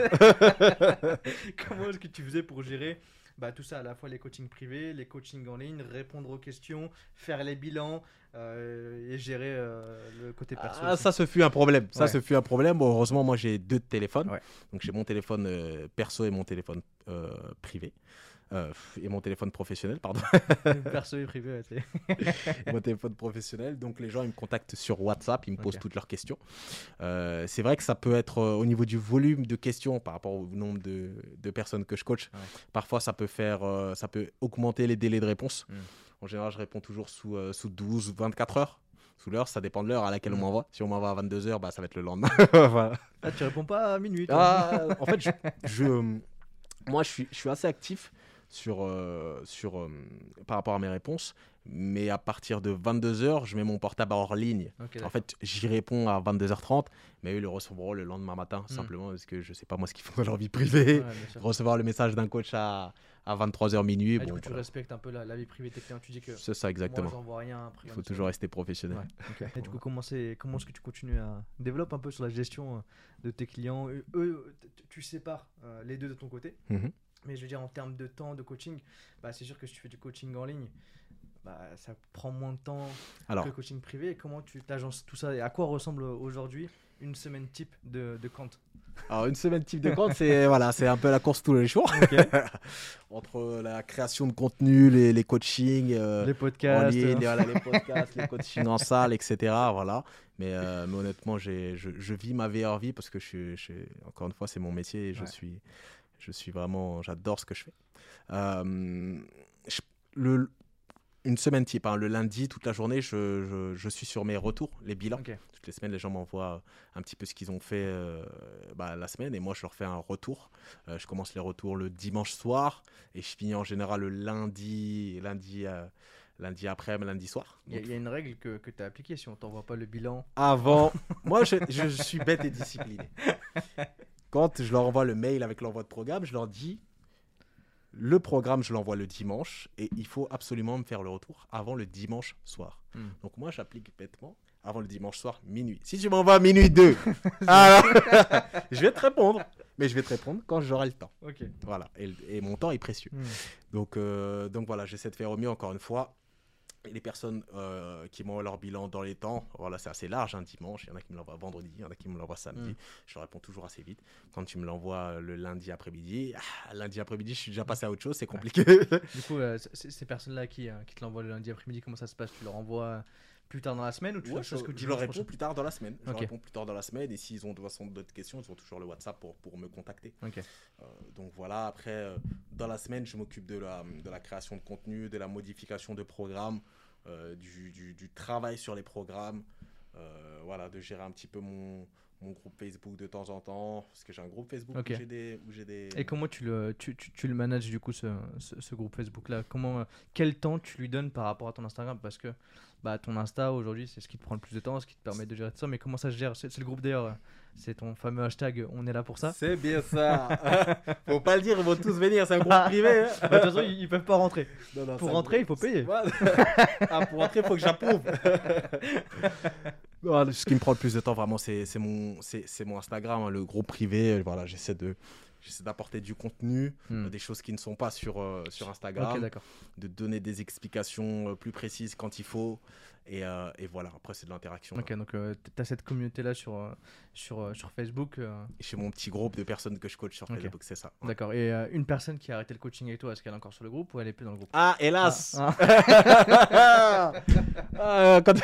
comment est-ce que tu faisais pour gérer tout ça, à la fois les coachings privés, les coachings en ligne, répondre aux questions, faire les bilans et gérer le côté perso aussi. Ça, ce fut un problème. Ouais. Ce fut un problème. Bon, heureusement, moi, j'ai 2 téléphones. Ouais. Donc, j'ai mon téléphone perso et mon téléphone privé. Et mon téléphone professionnel, pardon. Perso et privé, ouais, Mon téléphone professionnel. Donc, les gens, ils me contactent sur WhatsApp, ils me posent Ok. toutes leurs questions. C'est vrai que ça peut être au niveau du volume de questions par rapport au nombre de personnes que je coach. Ouais. Parfois, ça peut augmenter les délais de réponse. Mm. En général, je réponds toujours sous 12 ou 24 heures. Sous l'heure, ça dépend de l'heure à laquelle on m'envoie. Si on m'envoie à 22 heures, ça va être le lendemain. Voilà. Ah, tu réponds pas à minuit, toi. En fait, moi, je suis assez actif par rapport à mes réponses. Mais à partir de 22 heures, je mets mon portable hors ligne. Ok, En d'accord. fait, j'y réponds à 22h30, mais eux le recevront le lendemain matin, simplement parce que je sais pas moi ce qu'ils font dans leur vie privée. Ouais, bien sûr. Recevoir le message d'un coach à 23h minuit, Du bon, coup, tu voilà. respectes un peu la vie privée de tes clients. Tu dis que C'est ça exactement. moi, j'envoie rien après Il faut 22 toujours rester professionnel. Ouais, ok. Et du coup, comment est-ce que tu continues à développer un peu sur la gestion de tes clients? Eux, tu sépares les deux de ton côté. Mhm. Mais je veux dire, en termes de temps de coaching, c'est sûr que si tu fais du coaching en ligne, ça prend moins de temps Alors, que le coaching privé. Et comment tu t'agences tout ça? Et à quoi ressemble aujourd'hui une semaine type de Kant? une semaine type de compte, c'est un peu la course tous les jours. Ok. Entre la création de contenu, les coachings Les en podcasts. ligne, les podcasts, les coachings en salle, etc. Voilà. Mais honnêtement, je vis ma meilleure vie parce que encore une fois, c'est mon métier et Ouais. je suis vraiment, j'adore ce que je fais. Une semaine type, le lundi, toute la journée, je suis sur mes retours, les bilans. Ok. Toutes les semaines, les gens m'envoient un petit peu ce qu'ils ont fait la semaine et moi, je leur fais un retour. Je commence les retours le dimanche soir et je finis en général le lundi lundi après-midi, lundi soir. Il y a une règle que tu as appliquée. Si on t'envoie pas le bilan. Avant, moi je suis bête et discipliné. Quand je leur envoie le mail avec l'envoi de programme, je leur dis le programme, je l'envoie le dimanche et il faut absolument me faire le retour avant le dimanche soir. Donc moi, j'applique bêtement avant le dimanche soir, minuit. Si tu m'envoies à minuit 2, alors, je vais te répondre. Mais je vais te répondre quand j'aurai le temps. Ok. Voilà. Et mon temps est précieux. Donc voilà, j'essaie de faire au mieux encore une fois. Et les personnes qui m'envoient leur bilan dans les temps, voilà, c'est assez large, dimanche. Il y en a qui me l'envoient vendredi, il y en a qui me l'envoient samedi. Je réponds toujours assez vite. Quand tu me l'envoies le lundi après-midi, je suis déjà passé à autre chose, c'est compliqué. Du coup, ces personnes-là qui te l'envoient le lundi après-midi, comment ça se passe? Tu leur envoies plus tard dans la semaine ou tu je leur réponds plus tard dans la semaine. Je leur Ok. réponds plus tard dans la semaine et s'ils ont de toute façon d'autres questions, ils ont toujours le WhatsApp pour me contacter. Ok. Donc voilà, après, dans la semaine, je m'occupe de la création de contenu, de la modification de programmes, du travail sur les programmes, voilà, de gérer un petit peu mon groupe Facebook de temps en temps, parce que j'ai un groupe Facebook Ok. où j'ai des... Et comment tu le manages du coup ce groupe Facebook là? Quel temps tu lui donnes par rapport à ton Instagram? Parce que ton Insta aujourd'hui c'est ce qui te prend le plus de temps, ce qui te permet de gérer tout ça, mais comment ça se gère? C'est le groupe d'ailleurs, c'est ton fameux hashtag on est là pour ça. C'est bien ça. Faut pas le dire, ils vont tous venir, c'est un groupe privé. De toute façon ils peuvent pas rentrer. Non, Pour rentrer il faut payer. Pour rentrer il faut que j'approuve. Non, ce qui me prend le plus de temps vraiment c'est mon Instagram, le groupe privé. Voilà, j'essaie d'apporter du contenu, des choses qui ne sont pas sur Instagram, Ok, d'accord. de donner des explications plus précises quand il faut, et voilà, après c'est de l'interaction. Ok, donc tu as cette communauté là sur Facebook. Et chez mon petit groupe de personnes que je coach sur Facebook, c'est ça. Ouais. D'accord, et une personne qui a arrêté le coaching avec toi, est-ce qu'elle est encore sur le groupe ou elle est plus dans le groupe? Ah, hélas. Quand...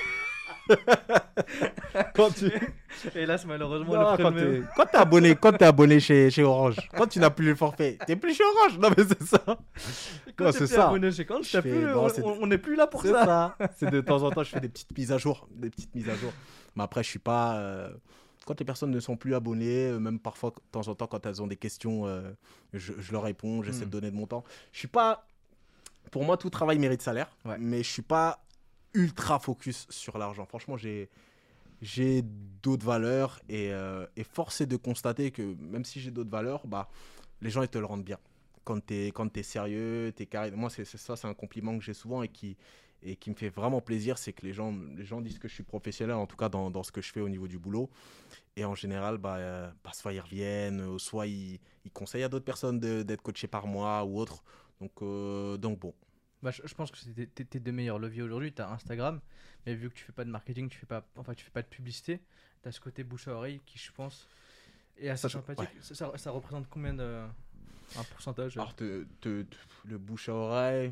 quand tu... Hélas, malheureusement, Non, le quand t'es abonné chez Orange, quand tu n'as plus le forfait, t'es plus chez Orange. Non mais c'est ça. Quand t'es plus abonné chez Quand, on n'est plus là pour ça. C'est de temps en temps, je fais des petites mises à jour. Mais après, je suis pas... Quand les personnes ne sont plus abonnées, même parfois, de temps en temps, quand elles ont des questions, je leur réponds, j'essaie de donner de mon temps. Je suis pas... Pour moi, tout travail mérite salaire, mais je suis pas ultra focus sur l'argent. Franchement, j'ai d'autres valeurs et force est de constater que même si j'ai d'autres valeurs, les gens ils te le rendent bien. Quand t'es sérieux, t'es carré. Moi, c'est un compliment que j'ai souvent et qui me fait vraiment plaisir, c'est que les gens disent que je suis professionnel, en tout cas dans ce que je fais au niveau du boulot. Et en général, soit ils reviennent, soit ils conseillent à d'autres personnes d'être coachés par moi ou autre. Donc bon. Je pense que c'est tes deux meilleurs leviers aujourd'hui. Tu as Instagram, mais vu que tu fais pas de marketing, tu fais pas de publicité, tu as ce côté bouche à oreille qui, je pense, est assez sympathique. Ouais. Ça représente combien un pourcentage? Alors, le bouche à oreille,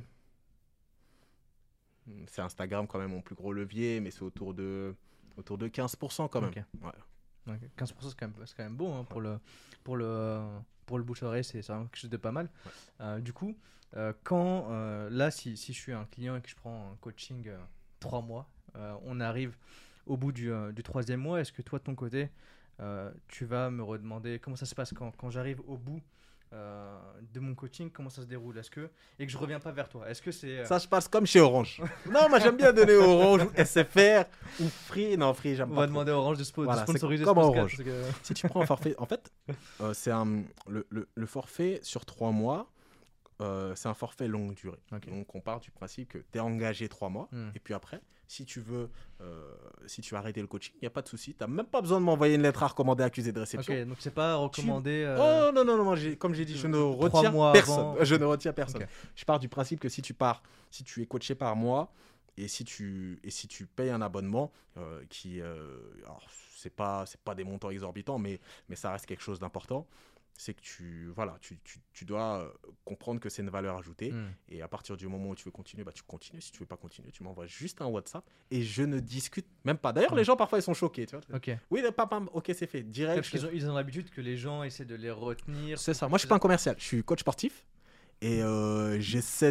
c'est Instagram quand même mon plus gros levier, mais c'est autour de 15% quand même. Okay. Ouais. Okay. 15% c'est quand même bon hein, pour le bouche à oreille, c'est vraiment quelque chose de pas mal. Ouais. Du coup, là, si je suis un client et que je prends un coaching 3 mois, on arrive au bout du 3e mois, est-ce que toi, de ton côté, tu vas me redemander comment ça se passe quand j'arrive au bout de mon coaching, comment ça se déroule, et que je reviens pas vers toi, est-ce que c'est ça se passe comme chez Orange? Non, moi j'aime bien donner Orange ou SFR ou Free. Non, Free j'aime pas. On va demander à Orange de sponsoriser comme Orange. Si tu prends un forfait, en fait, c'est le forfait sur 3 mois. C'est un forfait longue durée. Okay. Donc on part du principe que tu es engagé 3 mois et puis après, si tu veux arrêter le coaching, il n'y a pas de souci. Tu n'as même pas besoin de m'envoyer une lettre à recommander accusé de réception. Ok, donc c'est pas recommandé. Oh non, moi, comme j'ai dit, je ne retiens personne. Je ne retiens personne. Okay. Je pars du principe que si tu es coaché par moi et si tu payes un abonnement alors, c'est pas des montants exorbitants, mais ça reste quelque chose d'important. C'est que tu dois comprendre que c'est une valeur ajoutée. Et à partir du moment où tu veux continuer, tu continues. Si tu veux pas continuer, tu m'envoies juste un WhatsApp et je ne discute même pas. D'ailleurs, les gens parfois ils sont choqués, tu vois. Okay. Oui, papa, ok, c'est fait. Direct. Parce qu'ils ont l'habitude que les gens essaient de les retenir. C'est ça. Moi, je suis pas un commercial. Je suis coach sportif et j'essaie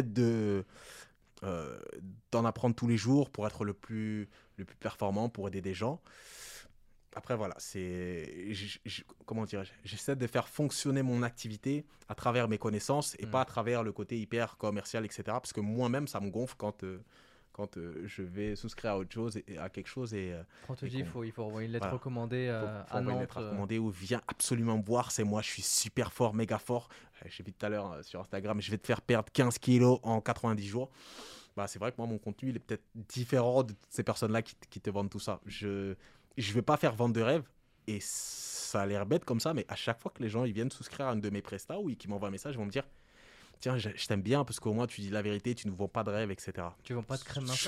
d'en apprendre tous les jours pour être le plus performant, pour aider des gens. Après, voilà, comment dirais-je, j'essaie de faire fonctionner mon activité à travers mes connaissances et pas à travers le côté hyper commercial, etc. Parce que moi-même, ça me gonfle quand je vais souscrire à autre chose, à quelque chose. Quand tu dis il faut envoyer une lettre voilà. recommandée Faut à envoyer une Nantes. lettre recommandée ou viens absolument me voir, c'est moi, je suis super fort, méga fort. J'ai vu tout à l'heure sur Instagram, je vais te faire perdre 15 kilos en 90 jours. Bah, c'est vrai que moi, mon contenu, il est peut-être différent de ces personnes-là qui te vendent tout ça. Je vais pas faire vendre de rêve et ça a l'air bête comme ça, mais à chaque fois que les gens ils viennent souscrire à un de mes prestats ou qui m'envoient un message, ils vont me dire tiens, je t'aime bien parce qu'au moins tu dis la vérité, tu ne vends pas de rêve, etc. Tu vends pas de crème minceur?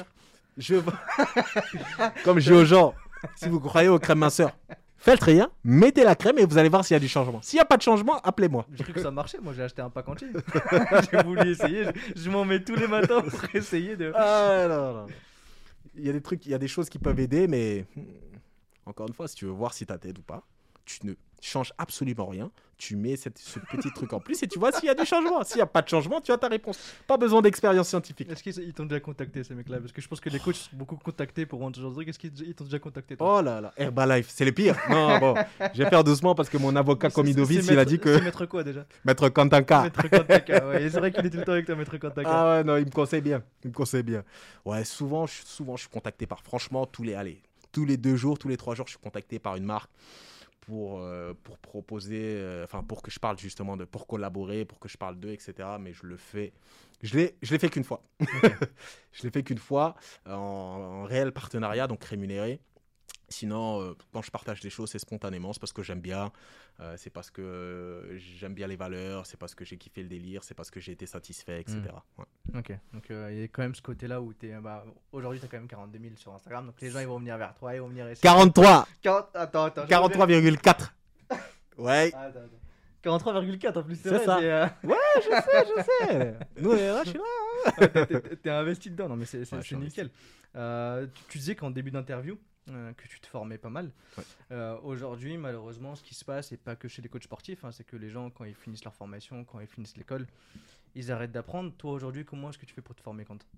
Comme je dis aux gens, si vous croyez aux crèmes minceurs, faites rien, mettez la crème et vous allez voir s'il y a du changement. S'il n'y a pas de changement, appelez-moi. J'ai cru que ça marchait, moi j'ai acheté un pack entier. J'ai voulu essayer, je m'en mets tous les matins pour essayer de... Ah non. Il y a des trucs, il y a des choses qui peuvent aider, mais encore une fois, si tu veux voir si ça t'aide ou pas, tu ne changes absolument rien. Tu mets ce petit truc en plus et tu vois s'il y a du changement. S'il n'y a pas de changement, tu as ta réponse. Pas besoin d'expérience scientifique. Est-ce qu'ils t'ont déjà contacté, ces mecs-là? Parce que je pense que les coachs sont beaucoup contactés pour vendre ce genre de truc. Est-ce qu'ils t'ont déjà contacté, toi? Oh là là, Herbalife, c'est le pire. Non, bon, je vais faire doucement parce que mon avocat Komidovic, il a dit que... C'est maître quoi déjà? Maître Kantanka. Maître Kantanka, ouais. C'est vrai qu'il est tout le temps avec toi, maître Kantanka. Ah ouais, non, il me conseille bien. Ouais, souvent, je suis contacté par... Franchement, tous les 2 jours, tous les 3 jours, je suis contacté par une marque pour proposer, pour que je parle justement pour collaborer, pour que je parle d'eux, etc. Mais je l'ai fait qu'une fois. Okay. Je l'ai fait qu'une fois en réel partenariat, donc rémunéré. Sinon, quand je partage des choses, c'est spontanément, c'est parce que j'aime bien, c'est parce que j'aime bien les valeurs, c'est parce que j'ai kiffé le délire, c'est parce que j'ai été satisfait, etc. Ouais. Ok, donc il y a quand même ce côté-là où aujourd'hui, tu as quand même 42 000 sur Instagram, donc les gens ils vont venir vers toi, ils vont venir essayer. 43 Attends. 43,4 Ouais. Attends. 43,4 en plus, C'est vrai, ça. Ouais, je sais. Nous, là, je suis là. T'es investi dedans, non mais c'est Ouais, nickel. Tu disais qu'en début d'interview, que tu te formais pas mal. Ouais. Aujourd'hui, malheureusement, ce qui se passe, et pas que chez les coachs sportifs, c'est que les gens, quand ils finissent leur formation, quand ils finissent l'école, ils arrêtent d'apprendre. Toi, aujourd'hui, comment est-ce que tu fais pour te former, quand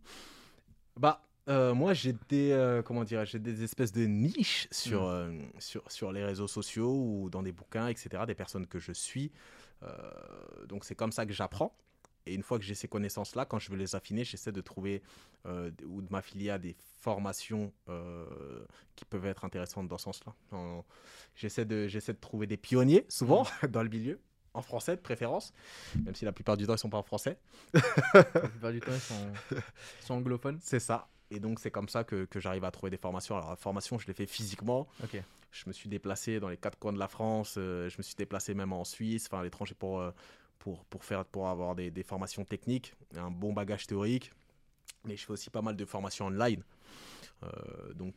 moi, j'ai des espèces de niches sur les réseaux sociaux ou dans des bouquins, etc., des personnes que je suis. Donc, c'est comme ça que j'apprends. Et une fois que j'ai ces connaissances-là, quand je veux les affiner, j'essaie de trouver ou de m'affilier à des formations qui peuvent être intéressantes dans ce sens-là. J'essaie de trouver des pionniers, souvent, dans le milieu, en français de préférence, même si la plupart du temps, ils ne sont pas en français. La plupart du temps, ils sont anglophones. C'est ça. Et donc, c'est comme ça que j'arrive à trouver des formations. Alors, la formation, je l'ai fait physiquement. Ok. Je me suis déplacé dans les 4 coins de la France. Je me suis déplacé même en Suisse, à l'étranger, pour avoir des formations techniques, un bon bagage théorique. Mais je fais aussi pas mal de formations online. Donc,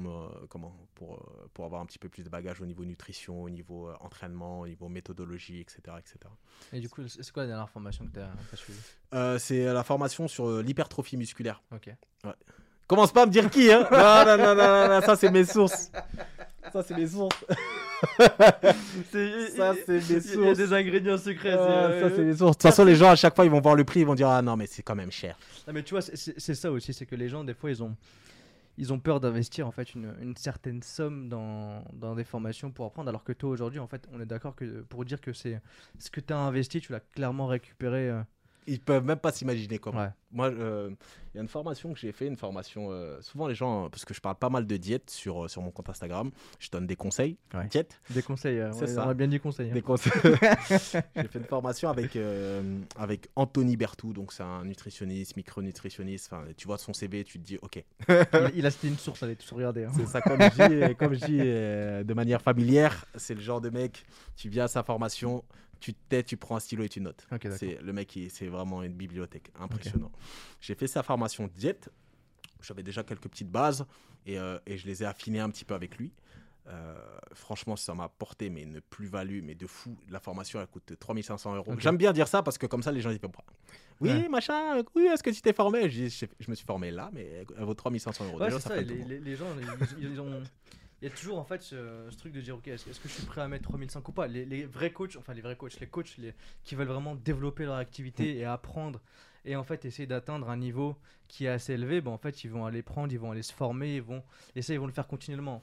pour avoir un petit peu plus de bagage au niveau nutrition, au niveau entraînement, au niveau méthodologie, etc. Et du coup, c'est quoi la dernière formation que tu as suivie? C'est la formation sur l'hypertrophie musculaire. Ok. Ouais. Commence pas à me dire qui, hein. Non, ça c'est mes sources. Ça c'est mes sources. Il y a des ingrédients secrets. Ça c'est mes sources. De toute façon, les gens à chaque fois ils vont voir le prix, ils vont dire ah non mais c'est quand même cher. Non, mais tu vois, c'est ça aussi, c'est que les gens des fois ils ont peur d'investir en fait une certaine somme dans des formations pour apprendre, alors que toi aujourd'hui en fait on est d'accord que pour dire que c'est ce que tu as investi, tu l'as clairement récupéré. Ils peuvent même pas s'imaginer comment. Ouais. Moi, il y a une formation que j'ai fait, souvent les gens, parce que je parle pas mal de diète sur mon compte Instagram, je donne des conseils, diète. Des conseils, c'est ça. On a bien dit conseils. Des conseils. J'ai fait une formation avec Anthony Bertou, donc c'est un nutritionniste, micronutritionniste. Enfin, tu vois son CV, tu te dis ok. il a cité une source, allez tous regarder. Hein. C'est ça, comme je dis de manière familière, c'est le genre de mec, tu viens à sa formation, tu te tais, tu prends un stylo et tu notes. Okay, c'est le mec, c'est vraiment une bibliothèque, impressionnant. Okay. J'ai fait sa formation diète, j'avais déjà quelques petites bases et je les ai affinées un petit peu avec lui. Franchement, ça m'a apporté une plus-value, mais de fou. La formation, elle coûte 3 500 €. Okay. J'aime bien dire ça parce que comme ça, les gens disent oui, machin, oui, est-ce que tu t'es formé? Je me suis formé là, mais elle vaut 3 500 €. Ouais, déjà, c'est ça, les gens, ils ont... Il y a toujours en fait ce truc de dire ok, est-ce que je suis prêt à mettre 3500 ou pas. Les vrais coachs, les coachs qui veulent vraiment développer leur activité et apprendre et en fait essayer d'atteindre un niveau qui est assez élevé, en fait ils vont aller prendre, ils vont aller se former, ils vont le faire continuellement.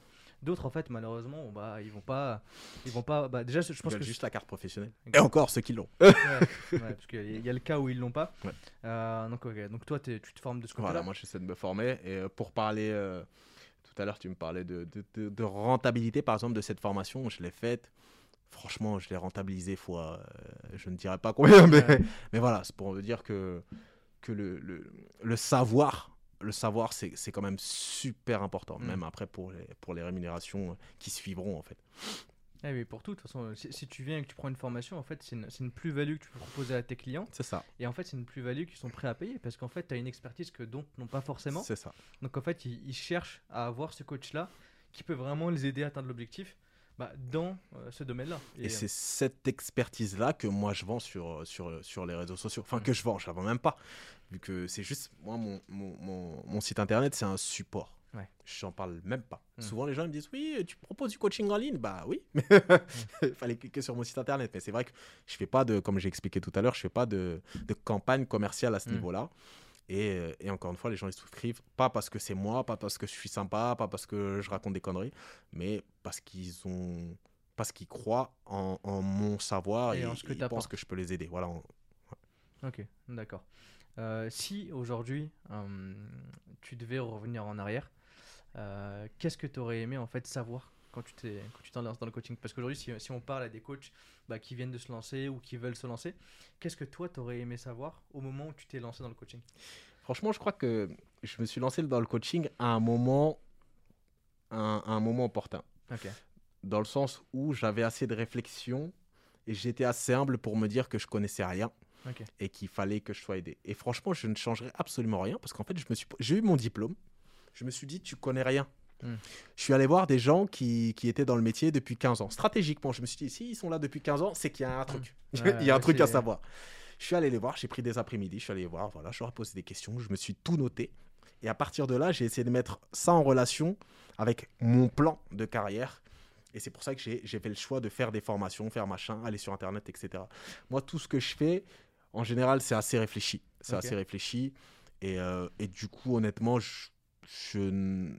D'autres, en fait, malheureusement, bah, ils vont pas. Bah, déjà, je Ils pense veulent que juste la carte professionnelle. Et Exact. encore, ceux qui l'ont. Ouais, ouais, parce qu'il y a le cas où ils l'ont pas. Ouais. Donc, ok. Donc toi, tu te formes de ce Voilà, côté-là. moi j'essaie de me former. Et pour parler, tout à l'heure tu me parlais de rentabilité par exemple de cette formation, je l'ai faite. Franchement, je l'ai rentabilisée fois, je ne dirais pas combien, Ouais. mais voilà, c'est pour dire que le savoir, c'est quand même super important, Mm. même après pour les rémunérations qui suivront en fait. Ah oui, pour tout, de toute façon, si tu viens et que tu prends une formation, en fait, c'est une plus-value que tu peux proposer à tes clients. C'est ça, Et en fait, c'est une plus-value qu'ils sont prêts à payer parce qu'en fait, tu as une expertise que d'autres n'ont pas forcément. c'est ça. Donc en fait, ils cherchent à avoir ce coach-là qui peut vraiment les aider à atteindre l'objectif bah, dans ce domaine-là. Et c'est cette expertise-là que moi je vends sur les réseaux sociaux. Enfin, Mm. que je vends, je la vends même pas. Vu que c'est juste, moi, mon site internet, c'est un support. Ouais. J'en parle même pas. Mm. Souvent, les gens me disent, oui, tu proposes du coaching en ligne. Bah oui, il fallait cliquer sur mon site internet. Mais c'est vrai que je fais pas de, comme j'ai expliqué tout à l'heure, je fais pas de campagne commerciale à ce Mm. niveau-là. Et encore une fois, les gens ils souscrivent pas parce que c'est moi, pas parce que je suis sympa, pas parce que je raconte des conneries, mais parce qu'ils croient en mon savoir Et et en ce que ils pensent t'apportes. que je peux les aider. Voilà. Ok, d'accord. Si aujourd'hui tu devais revenir en arrière, qu'est-ce que tu aurais aimé en fait savoir quand tu t'en lances dans le coaching? Parce qu'aujourd'hui, si on parle à des coachs bah, qui viennent de se lancer ou qui veulent se lancer, qu'est-ce que toi tu aurais aimé savoir au moment où tu t'es lancé dans le coaching? Franchement, je crois que je me suis lancé dans le coaching à un moment opportun, Ok. dans le sens où j'avais assez de réflexion et j'étais assez humble pour me dire que je connaissais rien Ok. et qu'il fallait que je sois aidé. Et franchement, je ne changerais absolument rien parce qu'en fait, j'ai eu mon diplôme. Je me suis dit, tu connais rien. Mm. Je suis allé voir des gens qui étaient dans le métier depuis 15 ans. Stratégiquement, je me suis dit, s'ils sont là depuis 15 ans, c'est qu'il y a un truc. Ouais, Il y a un ouais, truc à c'est- savoir. Je suis allé les voir, j'ai pris des après-midi, je suis allé les voir, voilà, je leur ai posé des questions, je me suis tout noté. Et à partir de là, j'ai essayé de mettre ça en relation avec mon plan de carrière. Et c'est pour ça que j'ai fait le choix de faire des formations, faire machin, aller sur Internet, etc. Moi, tout ce que je fais, en général, c'est assez réfléchi. C'est Ok. assez réfléchi. Et du coup, honnêtement, je, n-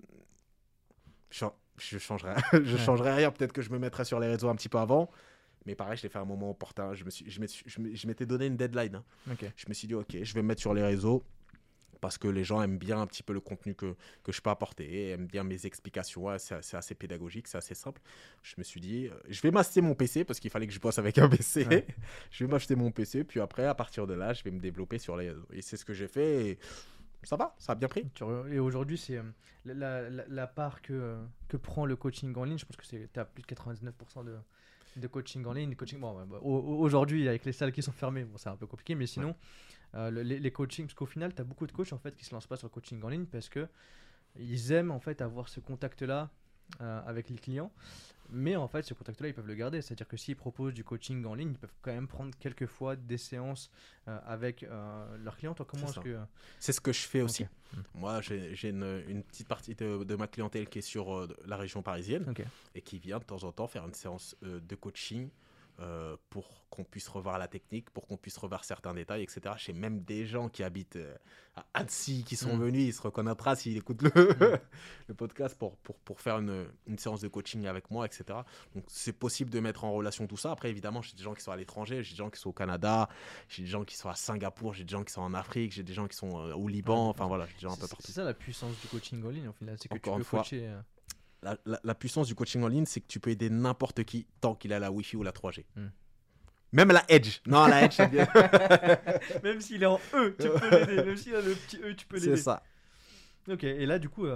je changerais, je Ouais. changerais rien. Peut-être que je me mettrais sur les réseaux un petit peu avant. Mais pareil, je l'ai fait à un moment opportun. Je m'étais donné une deadline, hein. Ok. Je me suis dit, ok, je vais me mettre sur les réseaux parce que les gens aiment bien un petit peu le contenu que je peux apporter, aiment bien mes explications. Ouais, c'est assez pédagogique, c'est assez simple. Je me suis dit, je vais m'acheter mon PC parce qu'il fallait que je bosse avec un PC. Ouais. Je vais m'acheter mon PC, puis après, à partir de là, je vais me développer sur les réseaux. Et c'est ce que j'ai fait. Et ça a bien pris. Et aujourd'hui, c'est la part que prend le coaching en ligne. Je pense que tu as plus de 99% de coaching en ligne. Coaching, bon, ouais, bah, aujourd'hui, avec les salles qui sont fermées, bon, c'est un peu compliqué, mais sinon, les coachings, parce qu'au final, tu as beaucoup de coachs en fait, qui se lancent pas sur le coaching en ligne parce que ils aiment en fait avoir ce contact-là avec les clients. Mais en fait, ce contact-là, ils peuvent le garder. C'est-à-dire que s'ils proposent du coaching en ligne, ils peuvent quand même prendre quelques fois des séances avec leurs clients. Toi, comment C'est est-ce ça. que... C'est ce que je fais aussi. Ok. Moi, j'ai une petite partie de ma clientèle qui est sur la région parisienne Ok. et qui vient de temps en temps faire une séance de coaching pour qu'on puisse revoir la technique, pour qu'on puisse revoir certains détails, etc. J'ai même des gens qui habitent à Annecy qui sont Mm. venus, ils se reconnaîtra s'ils écoutent le podcast pour faire une séance de coaching avec moi, etc. Donc c'est possible de mettre en relation tout ça. Après, évidemment, j'ai des gens qui sont à l'étranger, j'ai des gens qui sont au Canada, j'ai des gens qui sont à Singapour, j'ai des gens qui sont en Afrique, j'ai des gens qui sont au Liban, Ouais, enfin voilà, j'ai des gens un peu C'est partout. ça la puissance du coaching en ligne, au final. C'est que Encore tu une peux fois, coacher. La puissance du coaching en ligne, c'est que tu peux aider n'importe qui tant qu'il a la Wi-Fi ou la 3G. Hmm. Même la Edge. Non, la Edge, ça bien. Même s'il est en E, tu peux l'aider. Même s'il a le petit E, tu peux C'est l'aider. ça. Ok, et là, du coup,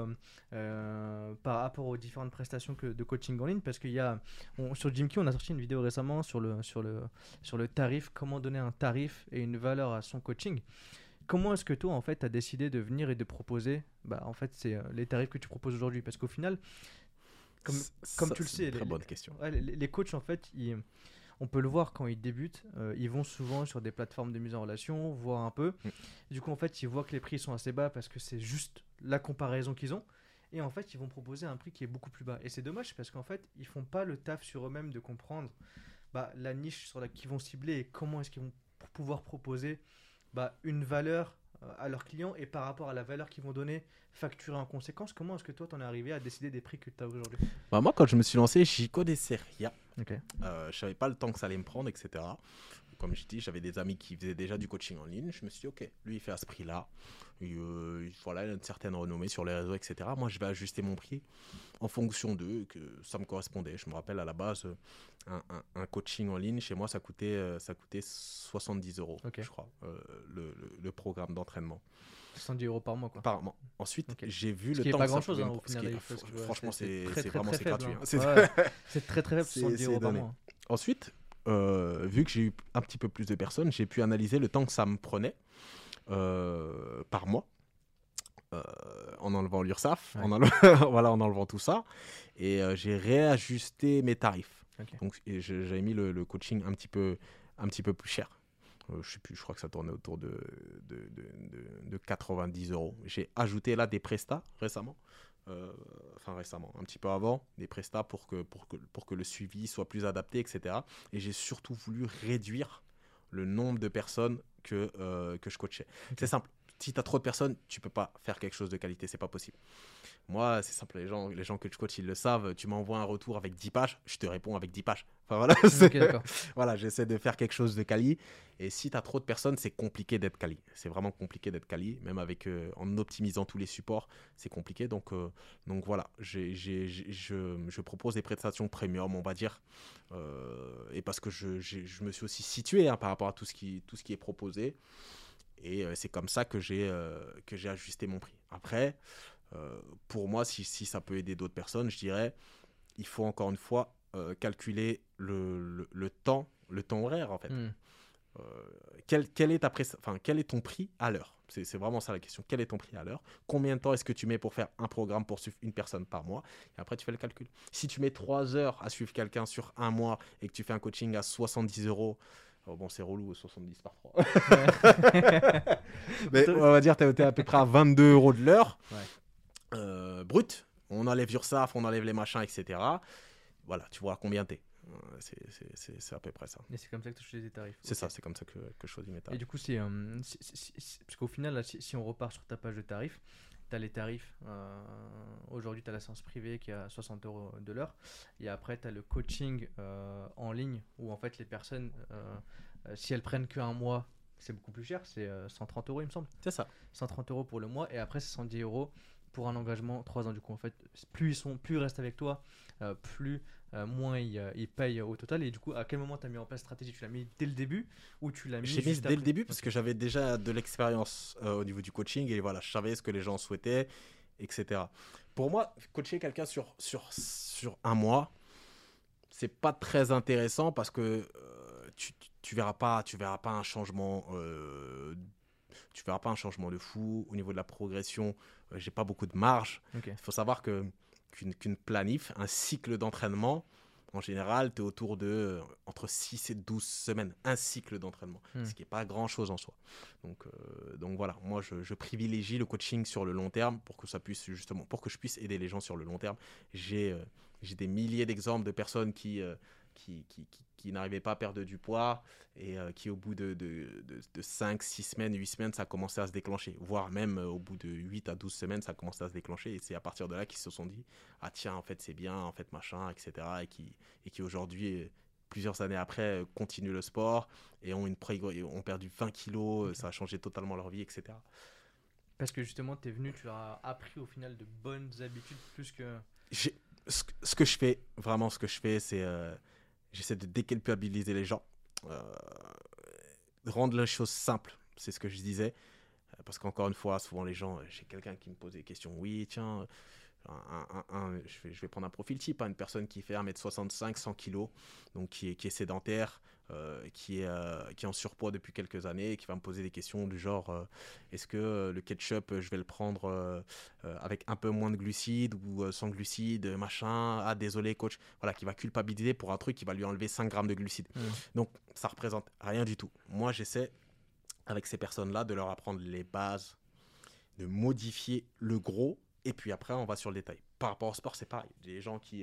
par rapport aux différentes prestations de coaching en ligne, parce qu'il y a, sur Jimkey, on a sorti une vidéo récemment sur le tarif, comment donner un tarif et une valeur à son coaching. Comment est-ce que toi, en fait, tu as décidé de venir et de proposer, bah, en fait, c'est les tarifs que tu proposes aujourd'hui? Parce qu'au final, comme, comme tu le C'est sais, une très bonne question. ouais, les coachs, en fait, on peut le voir quand ils débutent, ils vont souvent sur des plateformes de mise en relation, voir un peu. Du coup, en fait, ils voient que les prix sont assez bas parce que c'est juste la comparaison qu'ils ont. Et en fait, ils vont proposer un prix qui est beaucoup plus bas. Et c'est dommage parce qu'en fait, ils font pas le taf sur eux-mêmes de comprendre bah, la niche sur laquelle ils vont cibler et comment est-ce qu'ils vont pouvoir proposer bah, une valeur à leurs clients et par rapport à la valeur qu'ils vont donner, facturer en conséquence. Comment est-ce que toi, t'en es arrivé à décider des prix que tu as aujourd'hui? Bah, moi, quand je me suis lancé, j'y connaissais rien. Ok. Je savais pas le temps que ça allait me prendre, etc. Comme je dis, j'avais des amis qui faisaient déjà du coaching en ligne. Je me suis dit, ok, lui, il fait à ce prix-là. Voilà, il a une certaine renommée sur les réseaux, etc. Moi, je vais ajuster mon prix en fonction d'eux, que ça me correspondait. Je me rappelle, à la base, un coaching en ligne, chez moi, ça coûtait 70 euros, Ok. je crois, le programme d'entraînement. 110 euros par mois, quoi. Par mois. Ensuite, Ok. j'ai vu Ce le qui est temps pas que ça grand chose pouvait me au prendre. final. Franchement, c'est très, très, vraiment très gratuit. faible, Hein. hein. C'est Ouais, c'est très très faible, c'est- 110 euros c'est par donné. mois. Ensuite, vu que j'ai eu un petit peu plus de personnes, j'ai pu analyser le temps que ça me prenait par mois, euh, en enlevant l'URSSAF, Ouais. voilà, en enlevant tout ça. Et j'ai réajusté mes tarifs. Ok. Donc, j'avais mis le coaching un petit peu plus cher. Je sais plus, je crois que ça tournait autour de 90 euros. J'ai ajouté là des prestats récemment. Récemment, un petit peu avant, des prestats pour que le suivi soit plus adapté, etc. Et j'ai surtout voulu réduire le nombre de personnes que je coachais. Ok. C'est simple. Si tu as trop de personnes, tu peux pas faire quelque chose de qualité, c'est pas possible. Moi, c'est simple, les gens que je coach, ils le savent. Tu m'envoies un retour avec 10 pages, je te réponds avec 10 pages. Enfin voilà, Ok, d'accord. voilà, j'essaie de faire quelque chose de quali. Et si tu as trop de personnes, c'est compliqué d'être quali. C'est vraiment compliqué d'être quali, même en optimisant tous les supports, c'est compliqué. Donc voilà, je propose des prestations premium, on va dire. Et parce que je me suis aussi situé, hein, par rapport à tout ce qui est proposé. Et c'est comme ça que j'ai ajusté mon prix. Après, pour moi, si ça peut aider d'autres personnes, je dirais, il faut encore une fois calculer le temps horaire, en fait. Hmm. Quel est quel est ton prix à l'heure? C'est vraiment ça la question. Quel est ton prix à l'heure? Combien de temps est-ce que tu mets pour faire un programme pour suivre une personne par mois? Et après, tu fais le calcul. Si tu mets 3 heures à suivre quelqu'un sur un mois et que tu fais un coaching à 70 euros, oh bon, c'est relou, 70 par 3. Ouais. Mais on va dire que tu es à peu près à 22 euros de l'heure, Ouais. brut. On enlève l'URSSAF, on enlève les machins, etc. Voilà, tu vois à combien t'es. C'est à peu près ça. Et c'est comme ça que tu choisis tes tarifs. C'est Ok. ça, c'est comme ça que je choisis mes Et tarifs. du coup, parce qu'au final, là, si on repart sur ta page de tarifs, tu as les tarifs. Aujourd'hui, tu as la séance privée qui est à 60 euros de l'heure. Et après, tu as le coaching en ligne où en fait, les personnes, si elles prennent qu'un mois, c'est beaucoup plus cher. C'est 130 euros, il me semble. C'est ça. 130 euros pour le mois. Et après, c'est 110 euros pour un engagement 3 ans. Du coup, en fait, plus ils restent avec toi, plus moins ils payent au total. Et du coup, à quel moment tu as mis en place la stratégie? Tu l'as mis dès le début ou tu l'as mis J'ai mis juste dès le après? début parce Ok. que j'avais déjà de l'expérience au niveau du coaching et voilà, je savais ce que les gens souhaitaient, etc. Pour moi, coacher quelqu'un sur un mois, c'est pas très intéressant parce que tu verras pas un changement. Tu verras pas un changement de fou au niveau de la progression. J'ai pas beaucoup de marge. Ok. Il faut savoir qu'une planif, un cycle d'entraînement, en général, tu es autour de entre 6 et 12 semaines, un cycle d'entraînement, ce qui n'est pas grand-chose en soi. Donc voilà, moi je privilégie le coaching sur le long terme pour que je puisse aider les gens sur le long terme. J'ai des milliers d'exemples de personnes qui n'arrivaient pas à perdre du poids et qui au bout de 5, 6 semaines, 8 semaines, ça a commencé à se déclencher. Voire même au bout de 8 à 12 semaines, ça a commencé à se déclencher. Et c'est à partir de là qu'ils se sont dit, ah tiens, en fait c'est bien, en fait machin, etc. Et qui aujourd'hui, plusieurs années après, continuent le sport et ont perdu 20 kilos, ça a changé totalement leur vie, etc. Parce que justement, tu es venu, tu leur as appris au final de bonnes habitudes plus que. Ce que je fais, vraiment ce que je fais, c'est j'essaie de déculpabiliser les gens, euh, rendre les choses simples, c'est ce que je disais. Parce qu'encore une fois, souvent les gens, j'ai quelqu'un qui me pose des questions. Oui, tiens, je vais prendre un profil type, hein, une personne qui fait 1m65, 100 kg, donc qui est sédentaire, qui est en surpoids depuis quelques années, et qui va me poser des questions du genre est-ce que le ketchup, je vais le prendre avec un peu moins de glucides ou sans glucides, machin. Ah, désolé, coach. Voilà, qui va culpabiliser pour un truc qui va lui enlever 5 grammes de glucides. Donc, ça représente rien du tout. Moi, j'essaie, avec ces personnes-là, de leur apprendre les bases, de modifier le gros. Et puis après, on va sur le détail. Par rapport au sport, c'est pareil. Des gens qui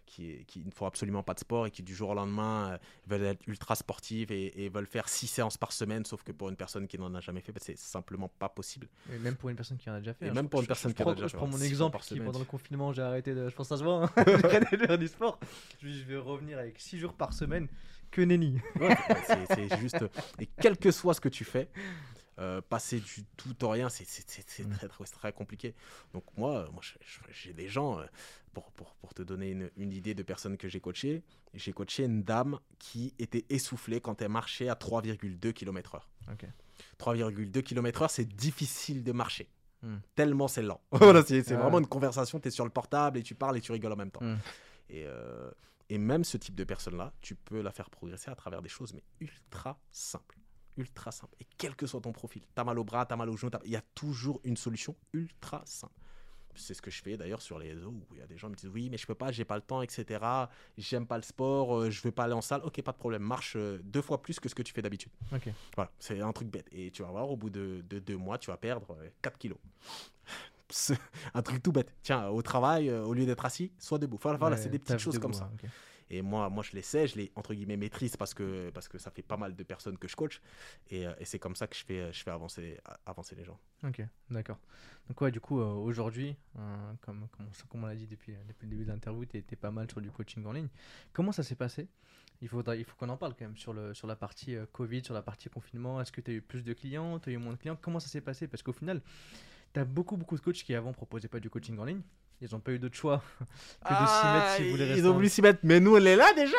qui ne font absolument pas de sport et qui du jour au lendemain veulent être ultra sportives et veulent faire 6 séances par semaine, sauf que pour une personne qui n'en a jamais fait, c'est simplement pas possible. Et même pour une personne qui en a déjà fait. Et même pour une personne qui en a déjà fait. Je prends mon 6 fois exemple par qui, semaine. pendant le confinement, j'ai arrêté de. Je pense que ça se voit, hein, j'ai arrêté de faire du sport. Je vais revenir avec 6 jours par semaine. Que nenni. Ouais, c'est juste. Et quel que soit ce que tu fais, passer du tout au rien, c'est très compliqué. Donc moi j'ai des gens, pour te donner une idée de personnes que j'ai coachées une dame qui était essoufflée quand elle marchait à 3,2 km/h. Ok. 3,2 km/h, c'est difficile de marcher. Tellement c'est lent. C'est vraiment une conversation, tu es sur le portable et tu parles et tu rigoles en même temps. Et même ce type de personne-là, tu peux la faire progresser à travers des choses, mais ultra simples. Ultra simple. Et quel que soit ton profil, t'as mal au bras, t'as mal au genou, il y a toujours une solution ultra simple. C'est ce que je fais d'ailleurs sur les réseaux où il y a des gens qui me disent oui, mais je peux pas, j'ai pas le temps, etc. J'aime pas le sport, je veux pas aller en salle. Ok, pas de problème, marche 2 fois plus que ce que tu fais d'habitude. Ok. Voilà, c'est un truc bête. Et tu vas voir, au bout de 2 mois, tu vas perdre 4 kilos. Un truc tout bête. Tiens, au travail, au lieu d'être assis, sois debout. Voilà, c'est des petites choses comme ça. Okay. Et moi, je les sais, je les, entre guillemets, maîtrise parce que ça fait pas mal de personnes que je coach. Et c'est comme ça que je fais avancer les gens. Ok, d'accord. Donc ouais, du coup, aujourd'hui, comme on l'a dit depuis le début de l'interview, tu étais pas mal sur du coaching en ligne. Comment ça s'est passé ? Il faut qu'on en parle quand même sur la partie Covid, sur la partie confinement. Est-ce que tu as eu plus de clients ? Tu as eu moins de clients ? Comment ça s'est passé ? Parce qu'au final, tu as beaucoup de coachs qui avant proposaient pas du coaching en ligne. Ils n'ont pas eu d'autre choix que de s'y mettre s'ils voulaient rester. Ils ont voulu s'y mettre, mais nous on est là déjà.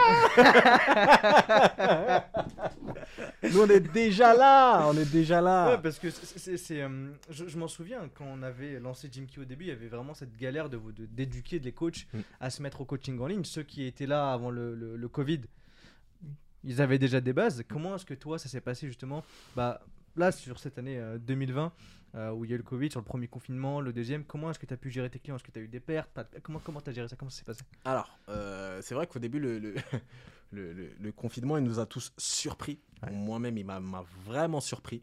Nous on est déjà là. Ouais, parce que je m'en souviens quand on avait lancé Gymkey au début, il y avait vraiment cette galère d'éduquer les coachs à se mettre au coaching en ligne. Ceux qui étaient là avant le Covid, ils avaient déjà des bases. Comment est-ce que toi ça s'est passé justement là sur cette année 2020 où il y a eu le Covid, sur le premier confinement, le deuxième, comment est-ce que tu as pu gérer tes clients ? Est-ce que tu as eu des pertes ? Comment tu as géré ça ? Comment ça s'est passé ? Alors, c'est vrai qu'au début, le confinement, il nous a tous surpris. Ouais. Moi-même, il m'a vraiment surpris.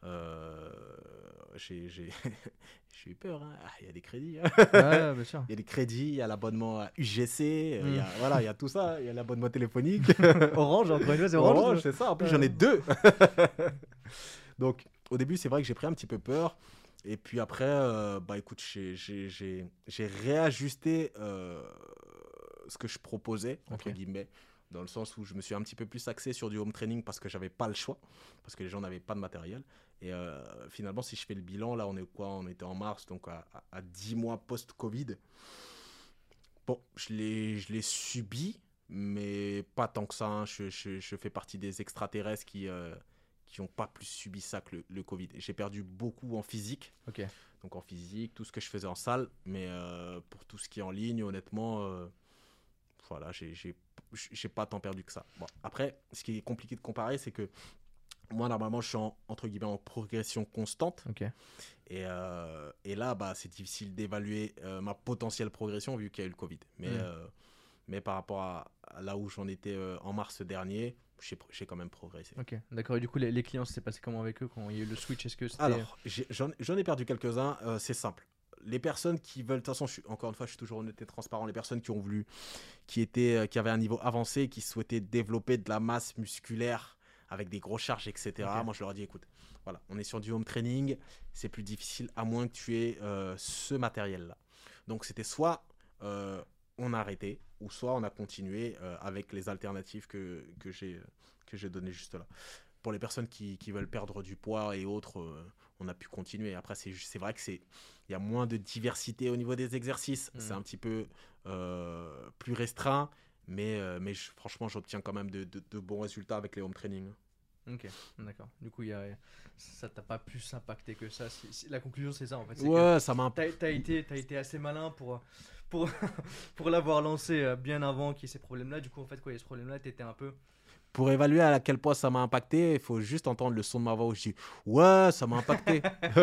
J'ai eu peur. Il y a des crédits. Ouais, bien sûr. Il y a des crédits, il y a l'abonnement à UGC, il y a tout ça. Il y a l'abonnement téléphonique. Orange, encore une fois, c'est Orange. C'est ça. En plus, j'en ai 2. Donc, au début, c'est vrai que j'ai pris un petit peu peur. Et puis après, écoute, j'ai réajusté ce que je proposais, entre guillemets, dans le sens où je me suis un petit peu plus axé sur du home training parce que j'avais pas le choix, parce que les gens n'avaient pas de matériel. Et finalement, si je fais le bilan, là, on est quoi ? On était en mars, donc à 10 mois post-Covid. Bon, je l'ai subi, mais pas tant que ça. Hein. Je fais partie des extraterrestres qui n'ont pas plus subi ça que le Covid. Et j'ai perdu beaucoup en physique. Okay. Donc en physique, tout ce que je faisais en salle. Mais pour tout ce qui est en ligne, honnêtement, voilà, j'ai pas tant perdu que ça. Bon, après, ce qui est compliqué de comparer, c'est que moi, normalement, je suis entre guillemets en progression constante. Okay. Et là, c'est difficile d'évaluer ma potentielle progression vu qu'il y a eu le Covid. Mais par rapport à là où j'en étais en mars dernier, j'ai quand même progressé. Ok, d'accord. Et du coup, les clients, ça s'est passé comment avec eux quand il y a eu le switch ? Est-ce que c'était... Alors, j'en ai perdu quelques-uns. C'est simple. Les personnes qui veulent, de toute façon, encore une fois, je suis toujours honnête et transparent. Les personnes qui ont voulu, qui avaient un niveau avancé, qui souhaitaient développer de la masse musculaire avec des grosses charges, etc. Okay. Moi, je leur ai dit, écoute, voilà, on est sur du home training, c'est plus difficile à moins que tu aies ce matériel-là. Donc, c'était soit on a arrêté, ou soit on a continué avec les alternatives que j'ai données juste là. Pour les personnes qui veulent perdre du poids et autres, on a pu continuer. Après, c'est vrai qu'il y a moins de diversité au niveau des exercices. C'est un petit peu plus restreint, mais franchement, j'obtiens quand même de bons résultats avec les home training. Ok, d'accord. Du coup, ça t'a pas plus impacté que ça. La conclusion, c'est ça en fait. Ouais, ça m'a. T'as été assez malin pour l'avoir lancé bien avant qu'il y ait ces problèmes-là. Du coup, en fait, quoi, il y a ce problème-là, t'étais un peu. Pour évaluer à quel point ça m'a impacté, il faut juste entendre le son de ma voix où je dis ouais, ça m'a impacté.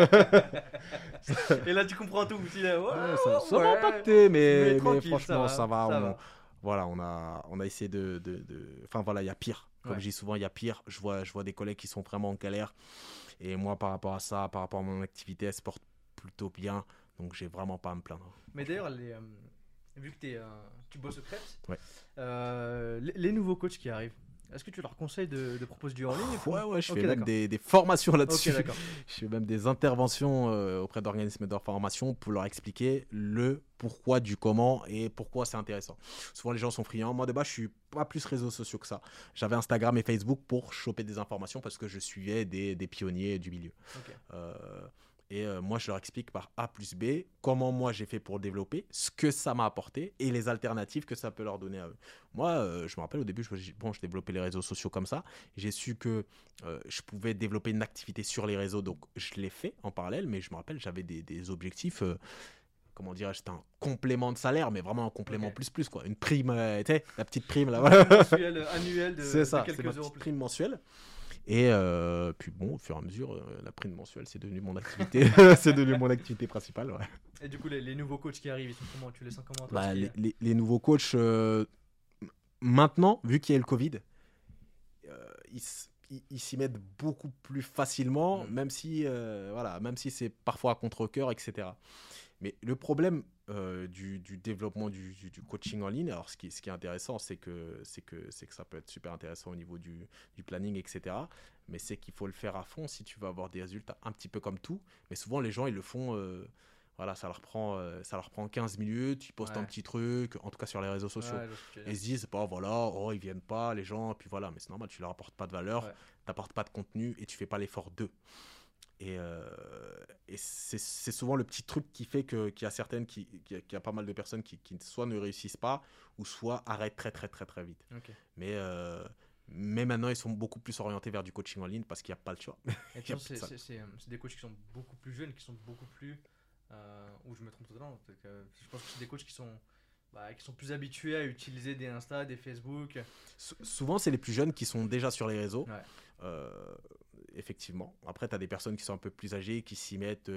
Et là, tu comprends tout. Tu dis, ça m'a impacté, mais franchement, ça va. Voilà, on a essayé de. Enfin voilà, il y a pire. Comme je dis souvent, il y a pire. Je vois des collègues qui sont vraiment en galère. Et moi, par rapport à ça, par rapport à mon activité, elle se porte plutôt bien. Donc, j'ai vraiment pas à me plaindre. Mais d'ailleurs, vu que tu bosses au Krebs, Ouais. Les nouveaux coachs qui arrivent, est-ce que tu leur conseilles de proposer du hors-ligne Ouais, je Ok, fais même d'accord. des formations là-dessus. Ok, d'accord. Je fais même des interventions auprès d'organismes de formation pour leur expliquer le pourquoi du comment et pourquoi c'est intéressant. Souvent, les gens sont friands. Moi, de base, je suis pas plus réseaux sociaux que ça. J'avais Instagram et Facebook pour choper des informations parce que je suivais des pionniers du milieu. Ok. Moi, je leur explique par A plus B comment moi j'ai fait pour le développer, ce que ça m'a apporté et les alternatives que ça peut leur donner à eux. Moi, je me rappelle au début, je développais les réseaux sociaux comme ça. J'ai su que je pouvais développer une activité sur les réseaux, donc je l'ai fait en parallèle, mais je me rappelle, j'avais des objectifs. Comment dirais-je, c'était un complément de salaire, mais vraiment un complément plus, quoi. Une prime, tu sais, la petite prime là. Voilà. Mensuel, annuel de, C'est ça, de c'est quelques ma euros petite plus. prime mensuelle. Et puis bon, au fur et à mesure, la prime mensuelle, c'est devenu mon activité, c'est devenu mon activité principale. Ouais. Et du coup, les nouveaux coachs qui arrivent, ils sont comment? Tu les sens comment toi, Bah, parce qu'il les nouveaux coachs, maintenant, vu qu'il y a eu le Covid, ils s'y mettent beaucoup plus facilement, même si, même si c'est parfois à contre-cœur, etc. Mais le problème du développement du coaching en ligne, alors ce qui est intéressant, c'est que ça peut être super intéressant au niveau du planning, etc. Mais c'est qu'il faut le faire à fond si tu veux avoir des résultats, un petit peu comme tout. Mais souvent, les gens, ils le font, ça leur prend 15 minutes, ils postent un petit truc, en tout cas sur les réseaux sociaux. Ouais, Et ils se disent, bah voilà, oh, ils viennent pas, les gens, puis voilà. Mais c'est normal, tu leur apportes pas de valeur, tu n'apportes pas de contenu et tu fais pas l'effort d'eux. Et c'est souvent le petit truc qui fait qu'il y a certaines, qu'il y a pas mal de personnes qui soit ne réussissent pas ou soit arrêtent très très très très vite. Okay. Mais maintenant, ils sont beaucoup plus orientés vers du coaching en ligne parce qu'il n'y a pas le choix. Et c'est des coachs qui sont beaucoup plus jeunes, qui sont beaucoup plus... ou je me trompe totalement. Je pense que c'est des coachs qui sont plus habitués à utiliser des Insta, des Facebook. Souvent, c'est les plus jeunes qui sont déjà sur les réseaux. Ouais. Effectivement. Après, tu as des personnes qui sont un peu plus âgées, qui s'y mettent...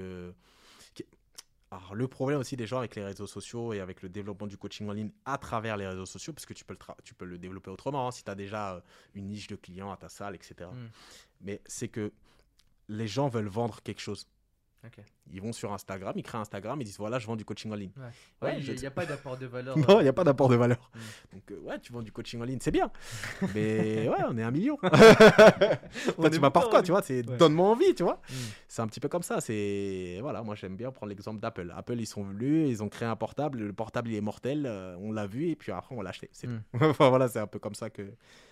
Alors, le problème aussi des gens avec les réseaux sociaux et avec le développement du coaching en ligne à travers les réseaux sociaux, parce que tu peux le développer autrement, hein, si tu as déjà une niche de clients à ta salle, etc. Mais c'est que les gens veulent vendre quelque chose. Okay. Ils vont sur Instagram, ils créent Instagram, ils disent voilà, je vends du coaching en ligne. Il n'y a pas d'apport de valeur. Non, il n'y a pas d'apport de valeur. Donc, tu vends du coaching en ligne, c'est bien. Mais on est 1 million. Toi, tu m'apportes quoi, tu vois, donne-moi envie, tu vois. C'est un petit peu comme ça. Voilà, moi, j'aime bien prendre l'exemple d'Apple. Apple, ils sont venus, ils ont créé un portable. Le portable, il est mortel. On l'a vu et puis après, on l'a acheté. C'est tout. Enfin, voilà, c'est un peu comme ça que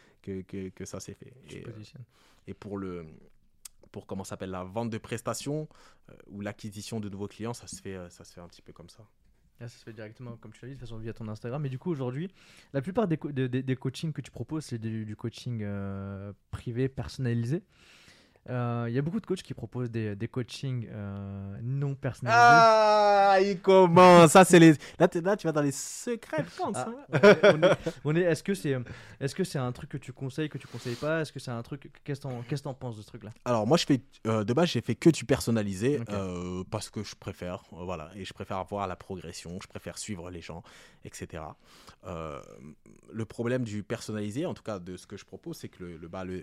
ça s'est fait. Et pour comment s'appelle la vente de prestations ou l'acquisition de nouveaux clients, ça se fait un petit peu comme ça. Là, ça se fait directement, comme tu l'as dit, de toute façon via ton Instagram. Mais du coup, aujourd'hui, la plupart des coachings que tu proposes, c'est du coaching privé, personnalisé. Il y a beaucoup de coachs qui proposent des coachings non personnalisés. Ah, il commence. Ça, c'est là, tu vas dans les secrets de Kant. Est-ce que c'est un truc que tu conseilles pas? Est-ce que c'est un truc... Qu'est-ce que t'en penses de ce truc-là? Alors, moi, de base, j'ai fait que du personnalisé parce que je préfère. Et je préfère avoir la progression. Je préfère suivre les gens, etc. Le problème du personnalisé, en tout cas de ce que je propose, c'est que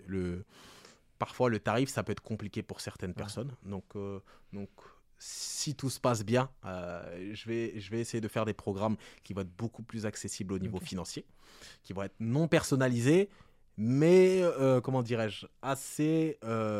parfois, le tarif, ça peut être compliqué pour certaines personnes. Donc, si tout se passe bien, je vais essayer de faire des programmes qui vont être beaucoup plus accessibles au niveau financier, qui vont être non personnalisés, mais, comment dirais-je, assez...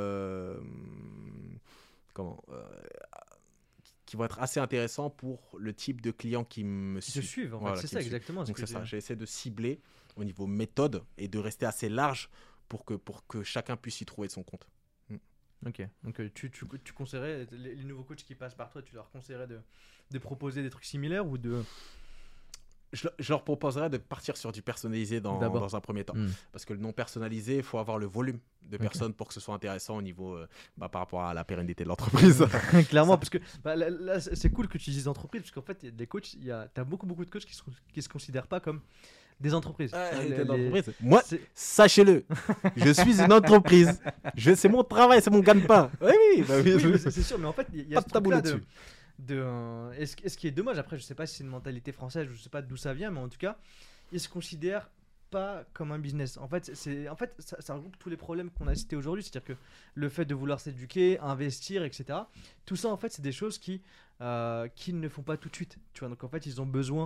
qui vont être assez intéressants pour le type de clients qui me suivent. Qui te suivent, en fait. C'est ça, exactement. Donc, c'est ça. J'ai essayé de cibler au niveau méthode et de rester assez large pour que chacun puisse y trouver son compte. Ok, donc tu conseillerais, les nouveaux coachs qui passent par toi, tu leur conseillerais de proposer des trucs similaires ou de... Je leur proposerais de partir sur du personnalisé dans un premier temps. Parce que le non personnalisé, il faut avoir le volume de personnes pour que ce soit intéressant au niveau par rapport à la pérennité de l'entreprise. Clairement, parce que là, c'est cool que tu dises entreprise, parce qu'en fait, il y a des coachs, t'as beaucoup de coachs qui se considèrent pas comme des entreprises. Moi, sachez-le, je suis une entreprise. C'est mon travail, c'est mon gagne-pain. Oui, c'est sûr, mais en fait, il y a ce truc-là et ce qui est dommage, après, je sais pas si c'est une mentalité française, je sais pas d'où ça vient, mais en tout cas, ils se considèrent pas comme un business. En fait, ça regroupe tous les problèmes qu'on a cités aujourd'hui, c'est-à-dire que le fait de vouloir s'éduquer, investir, etc. Tout ça, en fait, c'est des choses qui ne font pas tout de suite. Tu vois, donc en fait, ils ont besoin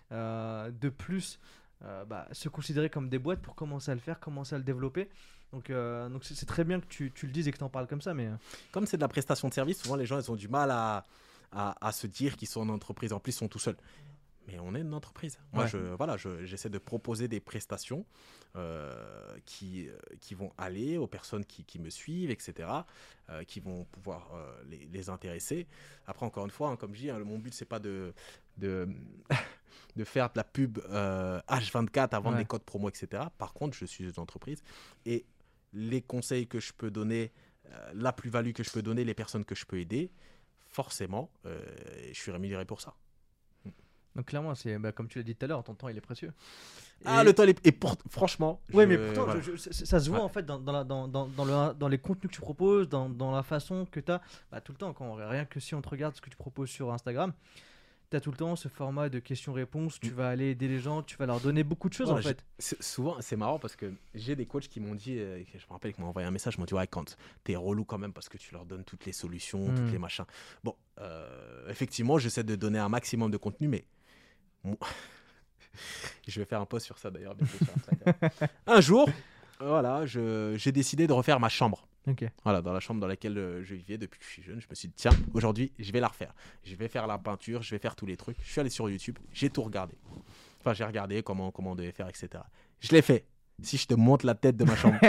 de plus se considérer comme des boîtes pour commencer à le faire, commencer à le développer. Donc c'est très bien que tu le dises et que tu en parles comme ça. Mais Comme c'est de la prestation de service, souvent les gens ils ont du mal à se dire qu'ils sont en entreprise. En plus, ils sont tout seuls. Mais on est une entreprise. Moi, j'essaie de proposer des prestations qui vont aller aux personnes qui me suivent, etc., qui vont pouvoir les intéresser. Après, encore une fois, hein, comme je dis, hein, mon but, c'est pas de faire de la pub H24 avant des codes promo, etc. Par contre, je suis une entreprise et les conseils que je peux donner, la plus-value que je peux donner, les personnes que je peux aider, forcément, je suis rémunéré pour ça. donc clairement, c'est comme tu l'as dit tout à l'heure, ton temps il est précieux. Le temps est franchement. Oui, mais pourtant, voilà. ça se voit en fait dans les contenus que tu proposes, dans la façon que tu as tout le temps. Rien que si on te regarde ce que tu proposes sur Instagram, tu as tout le temps ce format de questions-réponses. Tu vas aller aider les gens, tu vas leur donner beaucoup de choses en fait. Souvent, c'est marrant parce que j'ai des coachs qui m'ont dit, je me rappelle qu'ils m'ont envoyé un message, ils m'ont dit ouais, quand t'es relou quand même parce que tu leur donnes toutes les solutions, toutes les machins. Bon, effectivement, j'essaie de donner un maximum de contenu, mais je vais faire un post sur ça d'ailleurs bientôt sur Instagram. Un jour, voilà, j'ai décidé de refaire ma chambre. Okay. Voilà, dans la chambre dans laquelle je vivais depuis que je suis jeune, je me suis dit tiens, aujourd'hui, je vais la refaire. Je vais faire la peinture, je vais faire tous les trucs. Je suis allé sur YouTube, j'ai tout regardé. Enfin, j'ai regardé comment on devait faire, etc. Je l'ai fait. Si je te montre la tête de ma chambre.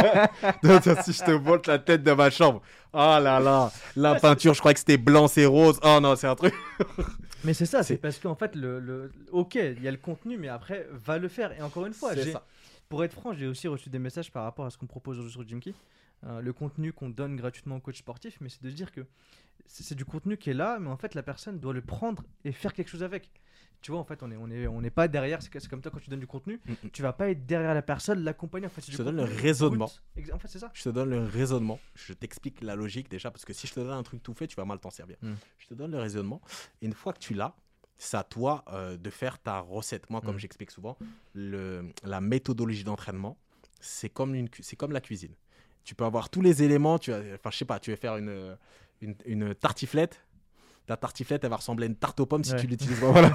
Si je te montre la tête de ma chambre. Oh là là, la peinture, je crois que c'était blanc, c'est rose. Oh non, c'est un truc. Mais c'est ça, c'est parce qu'en fait, ok, il y a le contenu, mais après, va le faire. Et encore une fois, pour être franc, j'ai aussi reçu des messages par rapport à ce qu'on propose aujourd'hui sur Jimkey. Le contenu qu'on donne gratuitement au coach sportif, mais c'est de se dire que c'est du contenu qui est là, mais en fait, la personne doit le prendre et faire quelque chose avec. Tu vois, en fait, on n'est pas derrière. C'est comme toi quand tu donnes du contenu, tu vas pas être derrière la personne, l'accompagner. En fait, je te donne le raisonnement. En fait, c'est ça. Je te donne le raisonnement. Je t'explique la logique déjà, parce que si je te donne un truc tout fait, tu vas mal t'en servir. Je te donne le raisonnement. Et une fois que tu l'as, c'est à toi de faire ta recette. Moi, comme j'explique souvent, la méthodologie d'entraînement, c'est comme la cuisine. Tu peux avoir tous les éléments. Je sais pas, tu veux faire une tartiflette. Ta tartiflette, elle va ressembler à une tarte aux pommes si tu l'utilises. Voilà,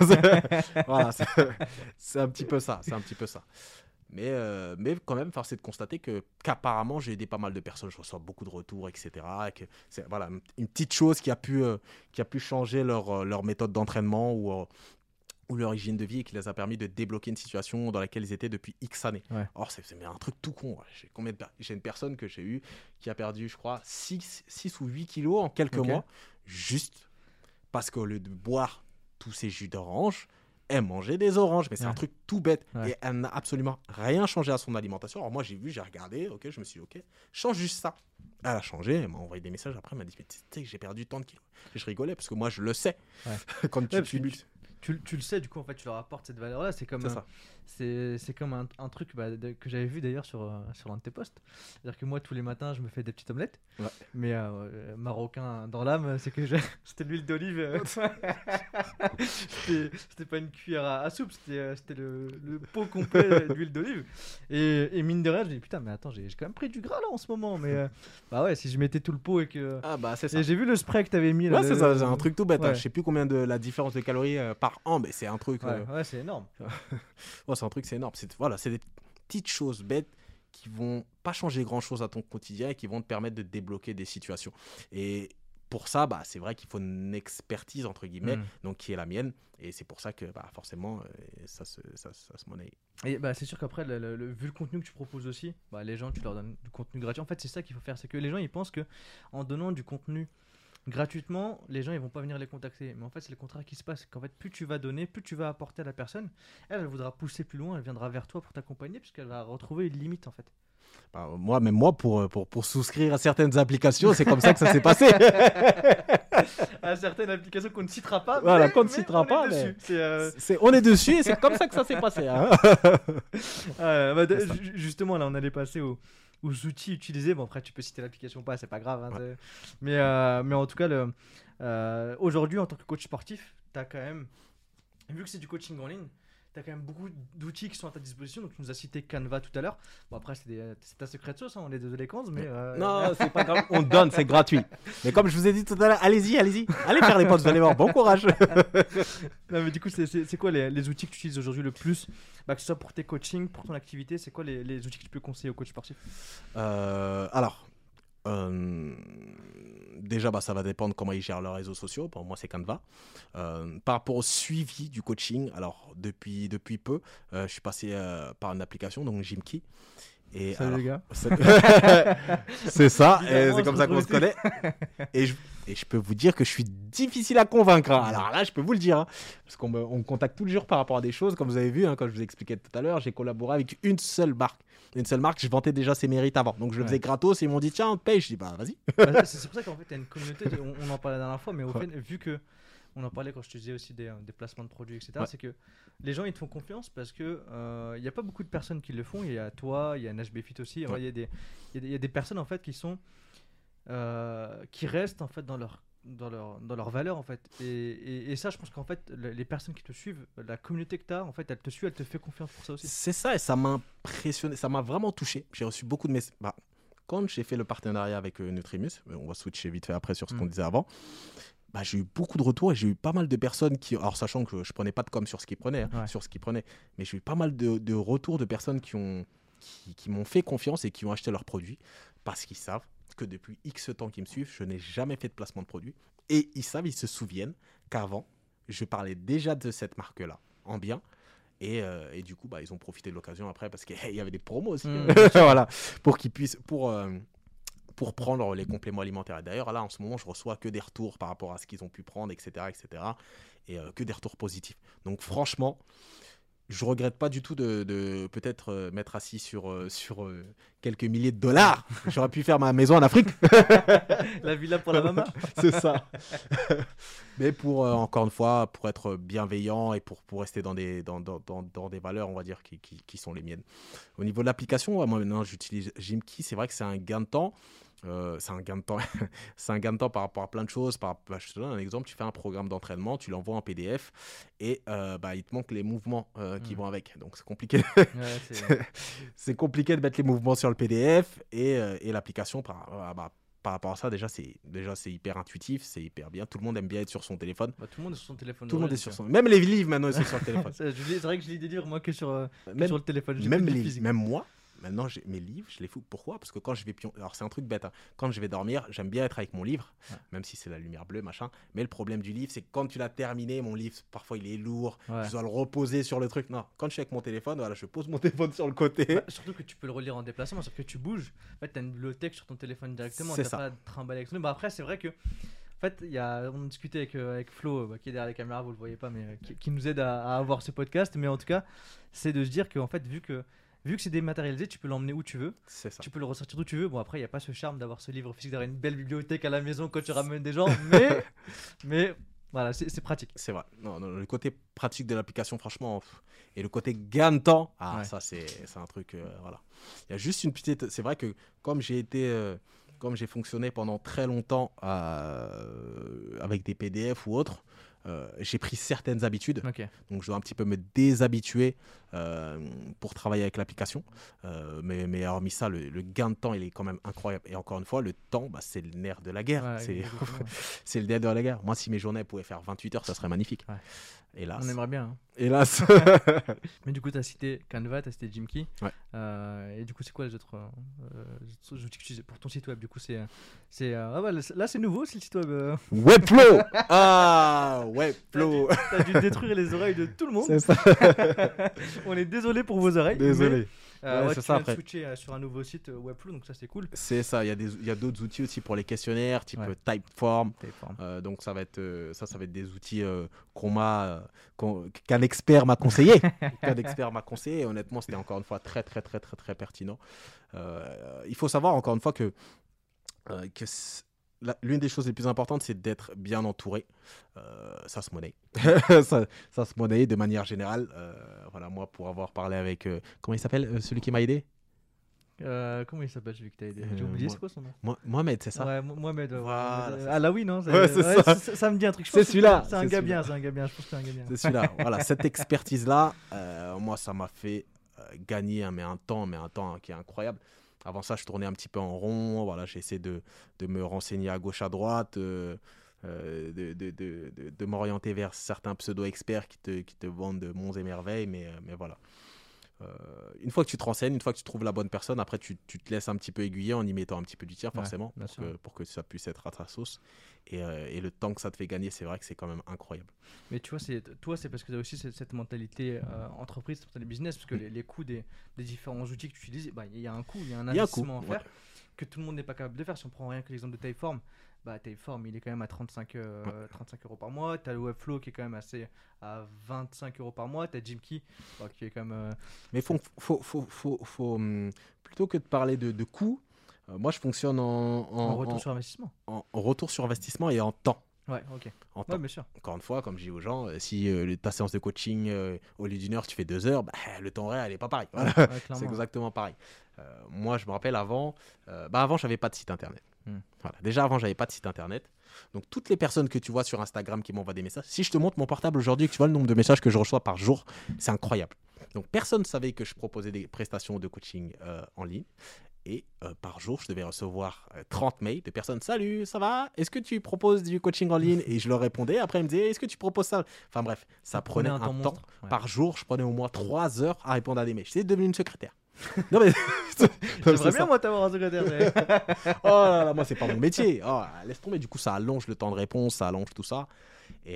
c'est un petit peu ça. Mais quand même, force est de constater qu'apparemment, j'ai aidé pas mal de personnes. Je reçois beaucoup de retours, etc. Et que c'est une petite chose qui a pu changer leur méthode d'entraînement ou leur hygiène de vie et qui les a permis de débloquer une situation dans laquelle ils étaient depuis X années. Ouais. Or, c'est un truc tout con. J'ai une personne que j'ai eue qui a perdu, je crois, 6 ou 8 kilos en quelques mois, juste parce qu'au lieu de boire tous ces jus d'orange, elle mangeait des oranges. Mais c'est un truc tout bête. Et elle n'a absolument rien changé à son alimentation. Alors moi, j'ai regardé, je me suis dit, change juste ça. Elle a changé, elle m'a envoyé des messages après, elle m'a dit, mais tu sais que j'ai perdu tant de kilos. Et je rigolais parce que moi, je le sais. Quand tu le sais, du coup, en fait, tu leur apportes cette valeur-là. C'est comme un truc que j'avais vu d'ailleurs sur l'un de tes posts. C'est-à-dire que moi, tous les matins, je me fais des petites omelettes. Ouais. Mais marocain dans l'âme, c'est que c'était l'huile d'olive. C'était pas une cuillère à soupe, c'était le pot complet d'huile d'olive. Et mine de rien, je me dis putain, mais attends, j'ai quand même pris du gras là en ce moment. Mais si je mettais tout le pot et que. C'est ça. Et j'ai vu le spray que t'avais mis là. Ouais, c'est ça, c'est un truc tout bête. Ouais. Hein. Je sais plus combien de la différence de calories par an, mais c'est un truc. Ouais, c'est énorme. C'est un truc, c'est énorme. C'est des petites choses bêtes qui vont pas changer grand chose à ton quotidien et qui vont te permettre de débloquer des situations. Et pour ça, c'est vrai qu'il faut une expertise, entre guillemets, donc qui est la mienne. Et c'est pour ça que forcément, ça se monnaie. Et c'est sûr qu'après, vu le contenu que tu proposes aussi, les gens, tu leur donnes du contenu gratuit. En fait, c'est ça qu'il faut faire. C'est que les gens, ils pensent qu'en donnant du contenu gratuitement, les gens ils vont pas venir les contacter. Mais en fait, c'est le contraire qui se passe. Qu'en fait, plus tu vas donner, plus tu vas apporter à la personne. Elle voudra pousser plus loin, elle viendra vers toi pour t'accompagner, puisqu'elle va retrouver une limite en fait. Moi, pour souscrire à certaines applications, c'est comme ça que ça s'est passé. À certaines applications qu'on ne citera pas. Voilà, qu'on ne citera pas. On est dessus et c'est comme ça que ça s'est passé. Hein. Justement, là, on allait passer aux outils utilisés. Bon, après, tu peux citer l'application ou pas, c'est pas grave. Hein, mais en tout cas, aujourd'hui, en tant que coach sportif, tu as quand même, vu que c'est du coaching en ligne, as quand même beaucoup d'outils qui sont à ta disposition. Donc, tu nous as cité Canva tout à l'heure. Bon, après, c'est ta secret sauce, hein, on est désolé, Kanz, mais. Non, c'est pas grave, on donne, c'est gratuit. Mais comme je vous ai dit tout à l'heure, allez-y. Allez faire les potes, vous allez voir, bon courage. Non, mais du coup, c'est quoi les outils que tu utilises aujourd'hui le plus, que ce soit pour tes coachings, pour ton activité, c'est quoi les outils que tu peux conseiller aux coachs sportifs? Alors, déjà, ça va dépendre comment ils gèrent leurs réseaux sociaux. Pour moi, c'est Canva. Par rapport au suivi du coaching, alors depuis peu, je suis passé par une application, donc Gymkey. Et salut alors, les gars. c'est ça, et Bizarrement, c'est comme ça qu'on se connaît. Et je peux vous dire que je suis difficile à convaincre. Hein. Alors là, je peux vous le dire. Hein. Parce qu'on me contacte tous les jours par rapport à des choses. Comme vous avez vu, hein, quand je vous expliquais tout à l'heure, j'ai collaboré avec une seule marque. Une seule marque, je vantais déjà ses mérites avant. Donc je le faisais gratos et ils m'ont dit tiens, on te paye. Je dis vas-y. C'est pour ça qu'en fait, tu as une communauté. On en parlait la dernière fois, mais au fait, vu que. On en parlait quand je te disais aussi des placements de produits, etc. C'est que les gens, ils te font confiance parce que il n'y a pas beaucoup de personnes qui le font. Il y a toi, il y a NHBFit aussi. Il y a des personnes en fait qui restent en fait dans leur valeur en fait. Et ça, je pense qu'en fait, les personnes qui te suivent, la communauté que tu as, en fait, elle te suit, elle te fait confiance pour ça aussi. C'est ça, et ça m'a impressionné, ça m'a vraiment touché. J'ai reçu beaucoup de messages. Quand j'ai fait le partenariat avec Nutrimus, on va switcher vite fait après sur ce qu'on disait avant. J'ai eu beaucoup de retours et j'ai eu pas mal de personnes qui, alors sachant que je prenais pas de com sur ce qu'ils prenaient, mais j'ai eu pas mal de retours de personnes qui m'ont fait confiance et qui ont acheté leurs produits parce qu'ils savent que depuis X temps qu'ils me suivent, je n'ai jamais fait de placement de produit et ils se souviennent qu'avant, je parlais déjà de cette marque-là en bien. Et du coup, ils ont profité de l'occasion après parce qu'il y avait des promos aussi. Voilà, pour qu'ils puissent, pour prendre les compléments alimentaires. Et d'ailleurs, là, en ce moment, je reçois que des retours par rapport à ce qu'ils ont pu prendre, etc. Et que des retours positifs. Donc, franchement, je ne regrette pas du tout de peut-être m'être assis sur quelques milliers de dollars. J'aurais pu faire ma maison en Afrique. La villa pour la maman. C'est ça. Mais encore une fois, pour être bienveillant et pour rester dans des valeurs, on va dire, qui sont les miennes. Au niveau de l'application, moi maintenant, j'utilise Gymkey. C'est vrai que c'est un gain de temps. C'est un gain de temps par rapport à plein de choses. Je te donne un exemple, tu fais un programme d'entraînement, tu l'envoies en PDF et il te manque les mouvements qui vont avec. Donc c'est compliqué. C'est compliqué de mettre les mouvements sur le PDF et l'application par rapport à ça, déjà c'est hyper intuitif, c'est hyper bien. Tout le monde aime bien être sur son téléphone. Tout le monde est sur son téléphone. Tout le monde est sur même les livres maintenant ils sont sur le téléphone. C'est vrai que je lis des livres moi que sur le téléphone. Même moi. Maintenant, mes livres, je les fous. Pourquoi ? Parce que quand je vais alors c'est un truc bête. Hein. Quand je vais dormir, j'aime bien être avec mon livre, même si c'est la lumière bleue, machin. Mais le problème du livre, c'est que quand tu l'as terminé, mon livre, parfois il est lourd. Je dois le reposer sur le truc. Non, quand je suis avec mon téléphone, voilà, je pose mon téléphone sur le côté. Surtout que tu peux le relire en déplacement, sauf que tu bouges. En fait, tu as une bibliothèque sur ton téléphone directement. C'est tu n'as pas de trimballer avec ton. Après, c'est vrai que. En fait, on discutait avec Flo, qui est derrière les caméras, vous le voyez pas, mais qui nous aide à avoir ce podcast. Mais en tout cas, c'est de se dire qu'en fait, vu que c'est dématérialisé, tu peux l'emmener où tu veux. C'est ça. Tu peux le ressortir d'où tu veux. Bon, après, il n'y a pas ce charme d'avoir ce livre physique, d'avoir une belle bibliothèque à la maison quand tu ramènes des gens. Mais voilà, c'est pratique. C'est vrai. Non, le côté pratique de l'application, franchement, et le côté gain de temps, ça, c'est un truc. Voilà. Il y a juste une petite. C'est vrai que comme j'ai fonctionné pendant très longtemps avec des PDF ou autres, j'ai pris certaines habitudes. Donc je dois un petit peu me déshabituer pour travailler avec l'application. Mais hormis ça, le gain de temps, il est quand même incroyable. Et encore une fois, le temps, c'est le nerf de la guerre. C'est le nerf de la guerre. Moi, si mes journées pouvaient faire 28 heures, ça serait magnifique. Hélas. On aimerait bien. Hein. Hélas. Mais du coup, tu as cité Canva, tu as cité Gymkey. Et du coup, c'est quoi les autres outils que tu utilises pour ton site web? Du coup, là, c'est nouveau, c'est le site web. Webflow. Webflow. T'as dû détruire les oreilles de tout le monde. C'est ça. On est désolé pour vos oreilles. Désolé. Tu viens de switcher sur un nouveau site Webflow, donc ça c'est cool. C'est ça, il y a d'autres outils aussi pour les questionnaires, type Typeform. Donc ça va être des outils qu'un expert m'a conseillé. Et honnêtement, c'était encore une fois très très très très très pertinent. Il faut savoir encore une fois que l'une des choses les plus importantes, c'est d'être bien entouré. Ça se monnaie. ça se monnaie de manière générale. Voilà, moi, pour avoir parlé avec... comment il s'appelle, celui qui m'a aidé ? Comment il s'appelle celui que t'as aidé? J'ai oublié, c'est quoi son nom? Mohamed, c'est ça? Ouais, Mohamed. Voilà, c'est ça. Ah là oui, non? Ouais, c'est ça. Ça me dit un truc. C'est celui-là. C'est un gars bien, c'est un gars bien. Je pense que c'est un gars bien. C'est celui-là. Voilà, cette expertise-là, moi, ça m'a fait gagner un temps qui est incroyable. Avant ça, je tournais un petit peu en rond. Voilà, j'ai essayé de me renseigner à gauche, à droite, de m'orienter vers certains pseudo-experts qui te vendent de monts et merveilles. Mais voilà. Une fois que tu te renseignes, une fois que tu trouves la bonne personne, après tu te laisses un petit peu aiguiller en y mettant un petit peu du tien, forcément, Ouais, pour que ça puisse être à ta sauce. Et le temps que ça te fait gagner, c'est vrai que c'est quand même incroyable. Mais tu vois, c'est parce que tu as aussi cette mentalité entreprise, cette mentalité business, parce que les coûts des différents outils que tu utilises, bah, il y a un coût, il y a un investissement à faire que tout le monde n'est pas capable de faire. Si on prend rien que l'exemple de Typeform, bah, Typeform, il est quand même à 35 euros par mois. Tu as le Webflow qui est quand même à 25 euros par mois. Tu as Jimkey qui est quand même. Mais plutôt que de parler de coûts, moi je fonctionne en retour sur investissement. En retour sur investissement et en temps. Ouais, ok. En temps. Bien sûr. Encore une fois, comme je dis aux gens, si ta séance de coaching, au lieu d'1 heure, tu fais 2 heures, bah, le temps réel n'est pas pareil. Voilà. Ouais, c'est exactement pareil. Moi, je me rappelle avant, avant, je n'avais pas de site internet. Voilà. Déjà, avant, je n'avais pas de site internet. Donc, toutes les personnes que tu vois sur Instagram qui m'envoient des messages, si je te montre mon portable aujourd'hui et que tu vois le nombre de messages que je reçois par jour, c'est incroyable. Donc, personne ne savait que je proposais des prestations de coaching en ligne. Et par jour, je devais recevoir 30 mails de personnes. Salut, ça va? Est-ce que tu proposes du coaching en ligne? Et je leur répondais. Après, ils me disaient, est-ce que tu proposes ça? Enfin bref, ça prenait un temps. Ouais. Par jour, je prenais au moins 3 heures à répondre à des mails. J'étais devenu une secrétaire. Non mais j'aimerais bien moi t'avoir un secrétaire. Oh là là, moi c'est pas mon métier. Oh, laisse tomber. Du coup, ça allonge le temps de réponse, ça allonge tout ça. Et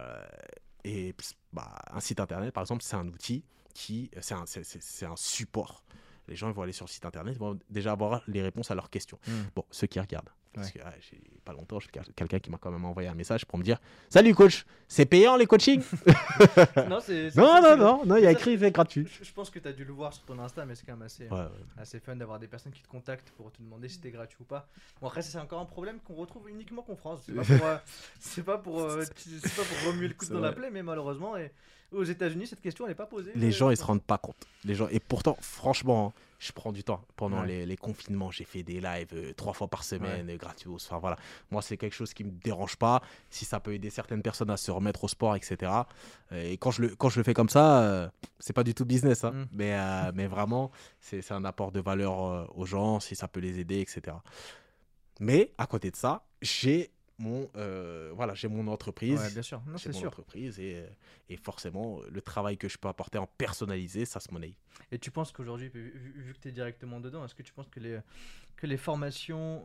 un site internet, par exemple, c'est un outil c'est un support. Les gens ils vont aller sur le site internet, ils vont déjà avoir les réponses à leurs questions. Bon, ceux qui regardent. Parce que j'ai pas longtemps, j'ai quelqu'un qui m'a quand même envoyé un message pour me dire Salut coach, c'est payant les coachings? Non, non, il y a écrit c'est gratuit. Je pense que tu as dû le voir sur ton Insta, mais c'est quand même assez fun d'avoir des personnes qui te contactent pour te demander si c'était gratuit ou pas. Bon, après, c'est encore un problème qu'on retrouve uniquement qu'en France. C'est pas pour remuer le coude dans la plaie, mais malheureusement. Aux États-Unis, cette question elle n'est pas posée. Les gens, ils se rendent pas compte. Et pourtant, franchement, je prends du temps. Pendant les confinements, j'ai fait des lives 3 fois par semaine, gratos. Enfin voilà, moi c'est quelque chose qui me dérange pas. Si ça peut aider certaines personnes à se remettre au sport, etc. Et quand je le fais comme ça, c'est pas du tout business, hein. Mais vraiment, c'est un apport de valeur aux gens, si ça peut les aider, etc. Mais à côté de ça, j'ai mon entreprise. Ouais, bien sûr. Non, j'ai mon entreprise et forcément le travail que je peux apporter en personnalisé, ça se monnaie. Et tu penses qu'aujourd'hui, vu que tu es directement dedans, est-ce que tu penses que les formations,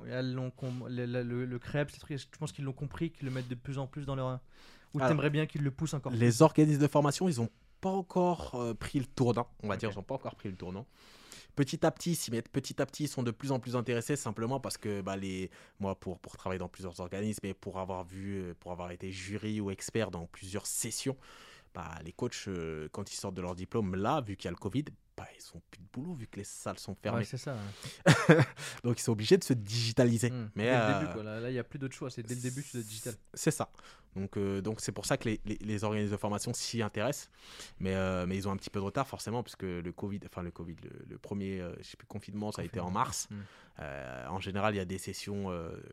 le CREP, ces trucs, est-ce que tu penses qu'ils l'ont compris, qu'ils le mettent de plus en plus dans leur... Ou tu aimerais bien qu'ils le poussent encore plus? Les organismes de formation, ils n'ont pas encore pris le tournant, on va dire, ils n'ont pas encore pris le tournant. Petit à petit, ils sont de plus en plus intéressés simplement parce que moi, pour travailler dans plusieurs organismes et pour avoir été jury ou expert dans plusieurs sessions, les coachs, quand ils sortent de leur diplôme, là, vu qu'il y a le Covid, ils n'ont plus de boulot vu que les salles sont fermées. Ouais, c'est ça. Donc, ils sont obligés de se digitaliser. Mais dès le début, quoi. Là, il n'y a plus d'autre choix. C'est dès le début, tu dois digital. C'est ça. Donc, c'est pour ça que les organismes de formation s'y intéressent. Mais ils ont un petit peu de retard, forcément, puisque le premier confinement, ça a été en mars. En général, il y a des sessions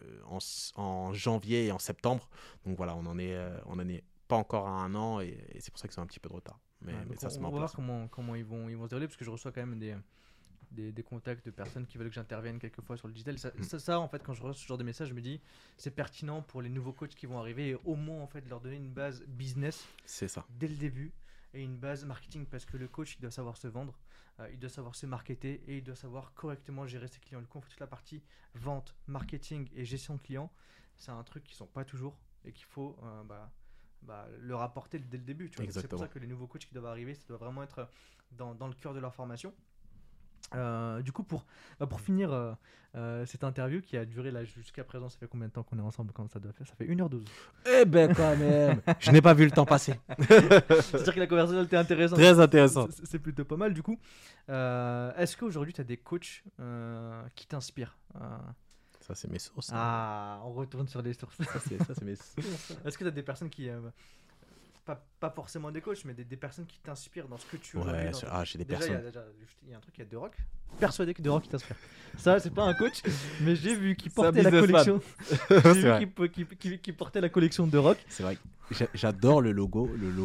en janvier et en septembre. Donc, voilà, on en est pas encore à 1 an et c'est pour ça qu'ils ont un petit peu de retard. Mais ça se met en place. On va voir comment ils vont se dérouler parce que je reçois quand même des contacts de personnes qui veulent que j'intervienne quelquefois sur le digital. Ça, en fait, quand je reçois ce genre de messages, je me dis c'est pertinent pour les nouveaux coachs qui vont arriver et au moins en fait leur donner une base business. C'est ça. Dès le début et une base marketing parce que le coach il doit savoir se vendre, il doit savoir se marketer et il doit savoir correctement gérer ses clients. Du coup, toute la partie vente, marketing et gestion de clients, c'est un truc qui sont pas toujours et qu'il faut leur apporter dès le début. C'est pour ça que les nouveaux coachs qui doivent arriver, ça doit vraiment être dans le cœur de leur formation. Du coup, pour finir cette interview qui a duré là jusqu'à présent, ça fait combien de temps qu'on est ensemble quand ça doit faire? Ça fait 1h12. Eh ben quand même, je n'ai pas vu le temps passer. C'est-à-dire que la conversation était intéressante. Très intéressante. C'est plutôt pas mal du coup. Est-ce qu'aujourd'hui tu as des coachs qui t'inspirent? Ça, c'est mes sources. Ah, on retourne sur les sources. Ça, c'est mes sources. Est-ce que tu as des personnes qui pas forcément des coachs, mais des personnes qui t'inspirent dans ce que tu Ouais, aujourd'hui dans j'ai des Déjà, personnes. il y a un truc, il y a The Rock. Persuadé que The Rock il t'inspire. Ça, c'est pas un coach, mais j'ai vu qu'il C'est un portait la businessman. collection. C'est J'ai vu vrai. qu'il portait la collection de The Rock. C'est vrai. J'adore le logo,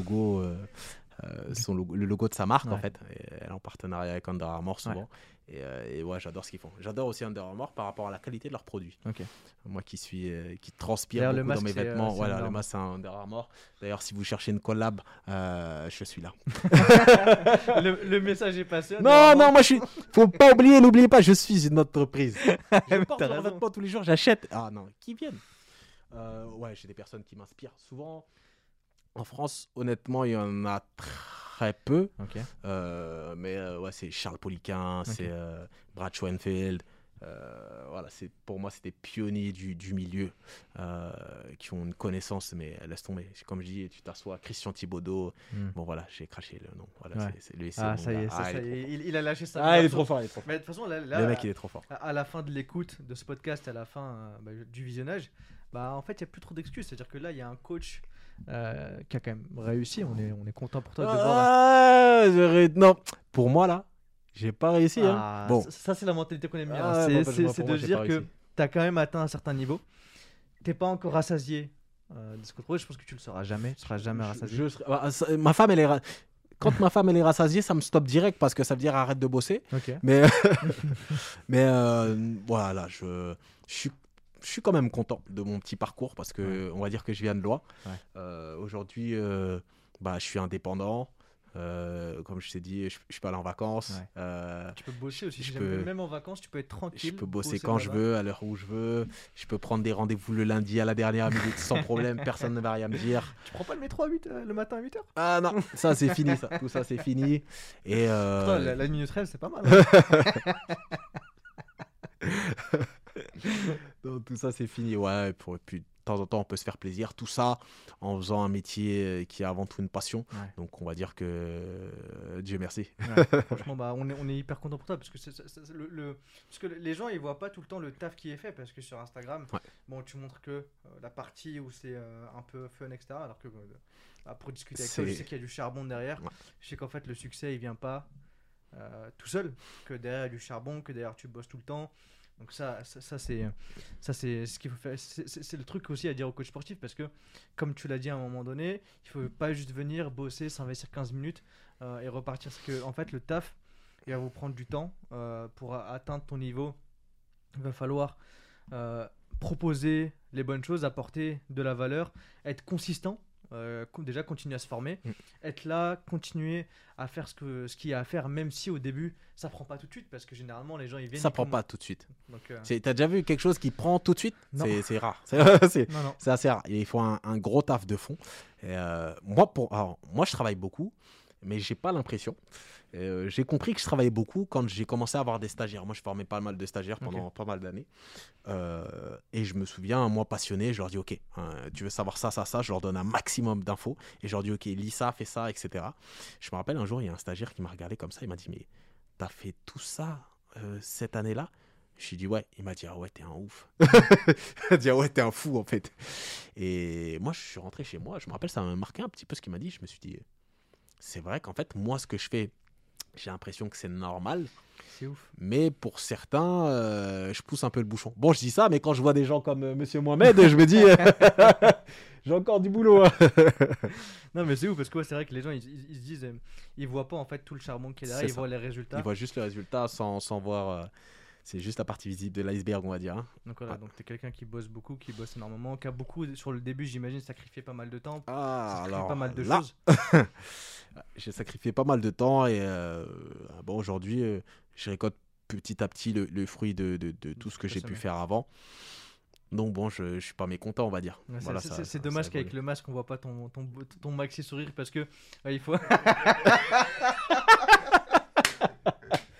le logo de sa marque en Ouais. fait. Et elle est en partenariat avec Under Armour souvent. Et ouais, j'adore ce qu'ils font. J'adore aussi Under Armour par rapport à la qualité de leurs produits. Ok. Moi qui transpire D'ailleurs, le beaucoup dans masque, mes c'est, vêtements. c'est Voilà, Under le Armour. masque c'est un Under Armour. D'ailleurs, si vous cherchez une collab, je suis là. Le message est passé. Non, moi je suis. Faut pas oublier, n'oubliez pas, je suis une entreprise. Je porte T'as leurs raison. vêtements tous les jours, j'achète. Ah non, qui viennent. Ouais, j'ai des personnes qui m'inspirent. Souvent, en France, honnêtement, il y en a très peu. Ok. Ouais, c'est Charles Poliquin, c'est Brad Schoenfeld. Voilà, pour moi, c'est des pionniers du milieu qui ont une connaissance, mais laisse tomber. Comme je dis, tu t'assois, Christian Thibaudeau. Bon, voilà, j'ai craché le nom. Voilà, Ouais. lui, c'est Ah, mon ça y gars. est, ça y est. Il a lâché ça. Ah, il est trop fort, il est trop fort. Mais de toute façon, là, Le mec, il est trop fort. à la fin de l'écoute de ce podcast, à la fin du visionnage, en fait, il n'y a plus trop d'excuses. C'est-à-dire que là, il y a un coach qui a quand même réussi. On est content pour toi de voir. Non, pour moi, là, j'ai pas réussi. Ah, Bon. ça, c'est la mentalité qu'on aime bien. Ah, C'est pour c'est moi, de j'ai dire pas que réussi. tu as quand même atteint un certain niveau. Tu n'es pas encore rassasié de ce que tu trouves. Je pense que tu le seras jamais. Tu seras jamais rassasié. Ma femme, elle est. Quand ma femme elle est rassasiée, ça me stoppe direct parce que ça veut dire arrête de bosser. Ok. Mais, voilà, je suis quand même content de mon petit parcours parce que on va dire que je viens de loin. Aujourd'hui, je suis indépendant. Comme je t'ai dit, je peux aller en vacances. Tu peux bosser aussi. je Si peux- jamais, même en vacances, tu peux être tranquille. Je peux bosser quand je là-bas. veux, à l'heure où je veux. Je peux prendre des rendez-vous le lundi à la dernière minute sans problème. Personne ne va rien me dire. Tu prends pas le métro le matin à 8h. Ah non, ça c'est fini, ça. Tout ça c'est fini. Et Putain, la minute 13, c'est pas mal. Hein. non, tout ça c'est fini. Ouais, puis de temps en temps on peut se faire plaisir. Tout ça en faisant un métier qui est avant tout une passion. Ouais. Donc on va dire que Dieu merci. Ouais, franchement, on est hyper content pour toi parce que, parce que les gens ils voient pas tout le temps le taf qui est fait parce que sur Instagram, bon, tu montres que la partie où c'est un peu fun, etc. Alors que pour discuter avec toi, je sais qu'il y a du charbon derrière. Ouais. Je sais qu'en fait, le succès il vient pas tout seul, que derrière il y a du charbon, que derrière tu bosses tout le temps. Donc ça c'est ce qu'il faut faire. C'est le truc aussi à dire au coach sportif parce que, comme tu l'as dit à un moment donné, il faut pas juste venir bosser, s'investir 15 minutes et repartir. Parce que en fait, le taf, il va vous prendre du temps pour atteindre ton niveau. Il va falloir proposer les bonnes choses, apporter de la valeur, être consistant. Déjà continuer à se former, être là, continuer à faire ce qu'il y a à faire, même si au début ça prend pas tout de suite parce que généralement les gens ils viennent. Ça prend pas tout de suite. Donc, T'as déjà vu quelque chose qui prend tout de suite? Non. C'est rare. non. C'est assez rare. Il faut un gros taf de fond. Et moi, je travaille beaucoup, mais j'ai pas l'impression. J'ai compris que je travaillais beaucoup quand j'ai commencé à avoir des stagiaires. Moi, je formais pas mal de stagiaires pendant pas mal d'années. Et je me souviens, moi, passionné, je leur dis, OK, tu veux savoir ça, je leur donne un maximum d'infos. Et je leur dis, OK, lis ça, fais ça, etc. Je me rappelle, un jour, il y a un stagiaire qui m'a regardé comme ça. Il m'a dit, mais t'as fait tout ça cette année-là? Je lui ai dit, ouais. Il m'a dit, ah ouais, t'es un ouf. Il m'a dit, ah ouais, t'es un fou, en fait. Et moi, je suis rentré chez moi. Je me rappelle, ça m'a marqué un petit peu ce qu'il m'a dit. Je me suis dit, c'est vrai qu'en fait, moi, ce que je fais, j'ai l'impression que c'est normal. C'est ouf. Mais pour certains, je pousse un peu le bouchon. Bon, je dis ça, mais quand je vois des gens comme Monsieur Mohamed, je me dis, j'ai encore du boulot. Non, mais c'est ouf parce que c'est vrai que les gens ils se disent, ils voient pas en fait tout le charbon qui est derrière, C'est ils ça. voient les résultats. Ils voient juste le résultat sans voir. C'est juste la partie visible de l'iceberg, on va dire. Hein. Donc voilà, donc t'es quelqu'un qui bosse beaucoup, qui bosse énormément, qui a beaucoup sur le début, j'imagine, sacrifié pas mal de temps. Ah, sacrifié alors pas mal de là, choses. j'ai sacrifié pas mal de temps et aujourd'hui, je récolte petit à petit le fruit de tout ce que j'ai pu faire avant. Donc bon, je suis pas mécontent, on va dire. Ouais, Voilà, c'est dommage qu'avec le masque on voit pas ton maxi sourire parce que il faut.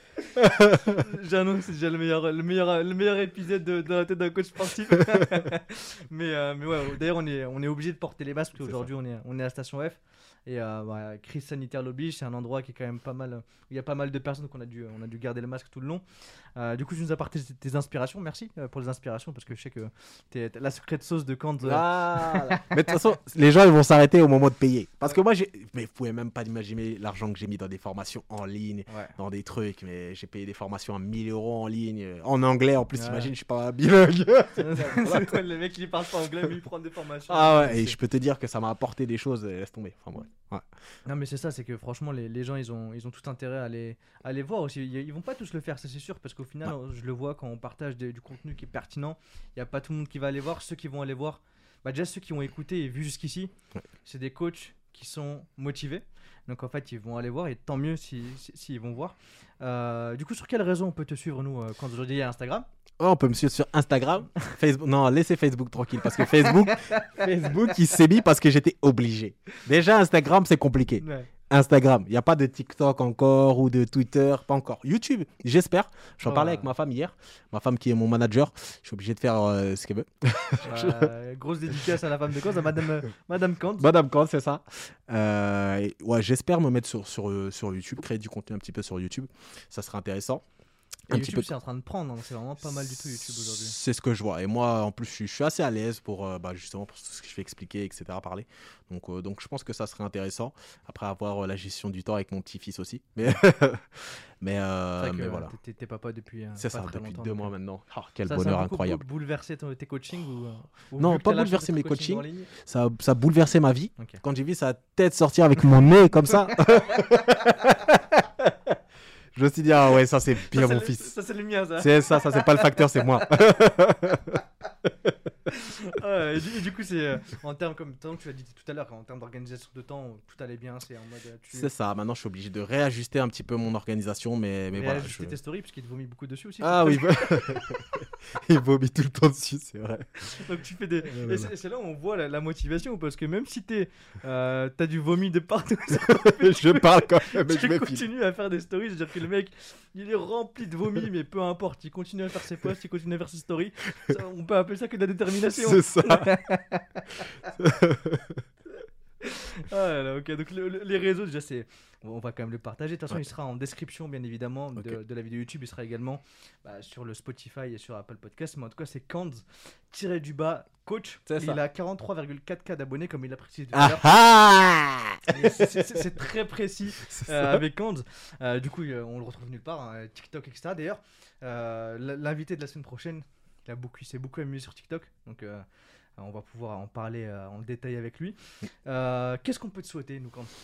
J'annonce, c'est déjà le meilleur épisode dans la tête d'un coach sportif. mais ouais, d'ailleurs, on est obligé de porter les masques parce qu'aujourd'hui, on est à Station F. Et crise sanitaire l'oblige, c'est un endroit qui est quand même pas mal. Où il y a pas mal de personnes qu'on on a dû garder le masque tout le long. Du coup, tu nous as partagé tes inspirations. Merci pour les inspirations parce que je sais que t'es la secret sauce de Kant. Mais de toute façon, les gens ils vont s'arrêter au moment de payer. Parce que moi, mais vous pouvez même pas imaginer l'argent que j'ai mis dans des formations en ligne, dans des trucs. Mais j'ai payé des formations à 1000 € en ligne, en anglais en plus. Imagine, je suis pas bilingue. Le mec il parle pas anglais, mais il prend des formations. Ah ouais, et je peux te dire que ça m'a apporté des choses. Laisse tomber. Enfin bref. Ouais. Non mais c'est ça, c'est que franchement les gens ils ont tout intérêt à aller voir aussi. Ils vont pas tous le faire, ça c'est sûr, parce qu'au final je le vois quand on partage du contenu qui est pertinent, il y a pas tout le monde qui va aller voir. Ceux qui vont aller voir, déjà ceux qui ont écouté et vu jusqu'ici, c'est des coachs qui sont motivés. Donc en fait ils vont aller voir et tant mieux s'ils vont voir. Du coup sur quelle raison on peut te suivre nous quand aujourd'hui il y a Instagram? On peut me suivre sur Instagram, Facebook. Non, laissez Facebook tranquille parce que Facebook il s'est mis parce que j'étais obligé. Déjà Instagram c'est compliqué. Ouais. Instagram, il n'y a pas de TikTok encore ou de Twitter, pas encore. YouTube, j'espère. J'en parlais avec ma femme hier, ma femme qui est mon manager. Je suis obligé de faire ce qu'elle veut. Grosse dédicace à la femme de Kant, à Madame Kant. Madame Kant, c'est ça. Ouais, j'espère me mettre sur YouTube, créer du contenu un petit peu sur YouTube. Ça serait intéressant. YouTube, c'est en train de prendre, hein. C'est vraiment pas mal du tout YouTube aujourd'hui. C'est ce que je vois. Et moi, en plus, je suis assez à l'aise pour justement pour tout ce que je fais expliquer, etc. Parler. Donc, je pense que ça serait intéressant. Après avoir la gestion du temps avec mon petit-fils aussi. Mais voilà. T'es papa depuis. C'est ça, depuis 2 mois maintenant. Oh, quel ça, bonheur ça a incroyable. Bouleversé tes coachings ou non, pas bouleversé mes coachings. Ça a bouleversé ma vie. Okay. Quand j'ai vu sa tête sortir avec mon nez comme ça. Je me suis dit, ah ouais, ça c'est bien mon fils. Ça c'est le mien, ça. C'est ça c'est pas le facteur, c'est moi. Et du coup, c'est en termes, comme tu l'as dit tout à l'heure, en termes d'organisation de temps, tout allait bien. C'est en mode. C'est ça, maintenant je suis obligé de réajuster un petit peu mon organisation. Mais voilà. Réajuster tes stories, parce qu'il te vomit beaucoup dessus aussi. Ah oui, il vomit tout le temps dessus, c'est vrai. Donc tu fais des. Et c'est là où on voit la motivation, parce que même si t'as du vomi de partout, je parle quand même. Tu continues à faire des stories, c'est-à-dire que le mec, il est rempli de vomi, mais peu importe, il continue à faire ses posts, il continue à faire ses stories. Ça, on peut appeler ça que de la détermination. C'est ça. Ok, donc les réseaux, déjà, on va quand même le partager. De toute façon, il sera en description, bien évidemment, de la vidéo YouTube. Il sera également sur le Spotify et sur Apple Podcast. Mais en tout cas, c'est Kandz-coach. Il a 43,4K d'abonnés, comme il l'a précisé tout à l'heure. C'est très précis avec Kandz. Du coup, on le retrouve nulle part, TikTok, etc. D'ailleurs, l'invité de la semaine prochaine, il s'est beaucoup amusé sur TikTok. Donc, on va pouvoir en parler en détail avec lui. Qu'est-ce qu'on peut te souhaiter, nous, Kandz?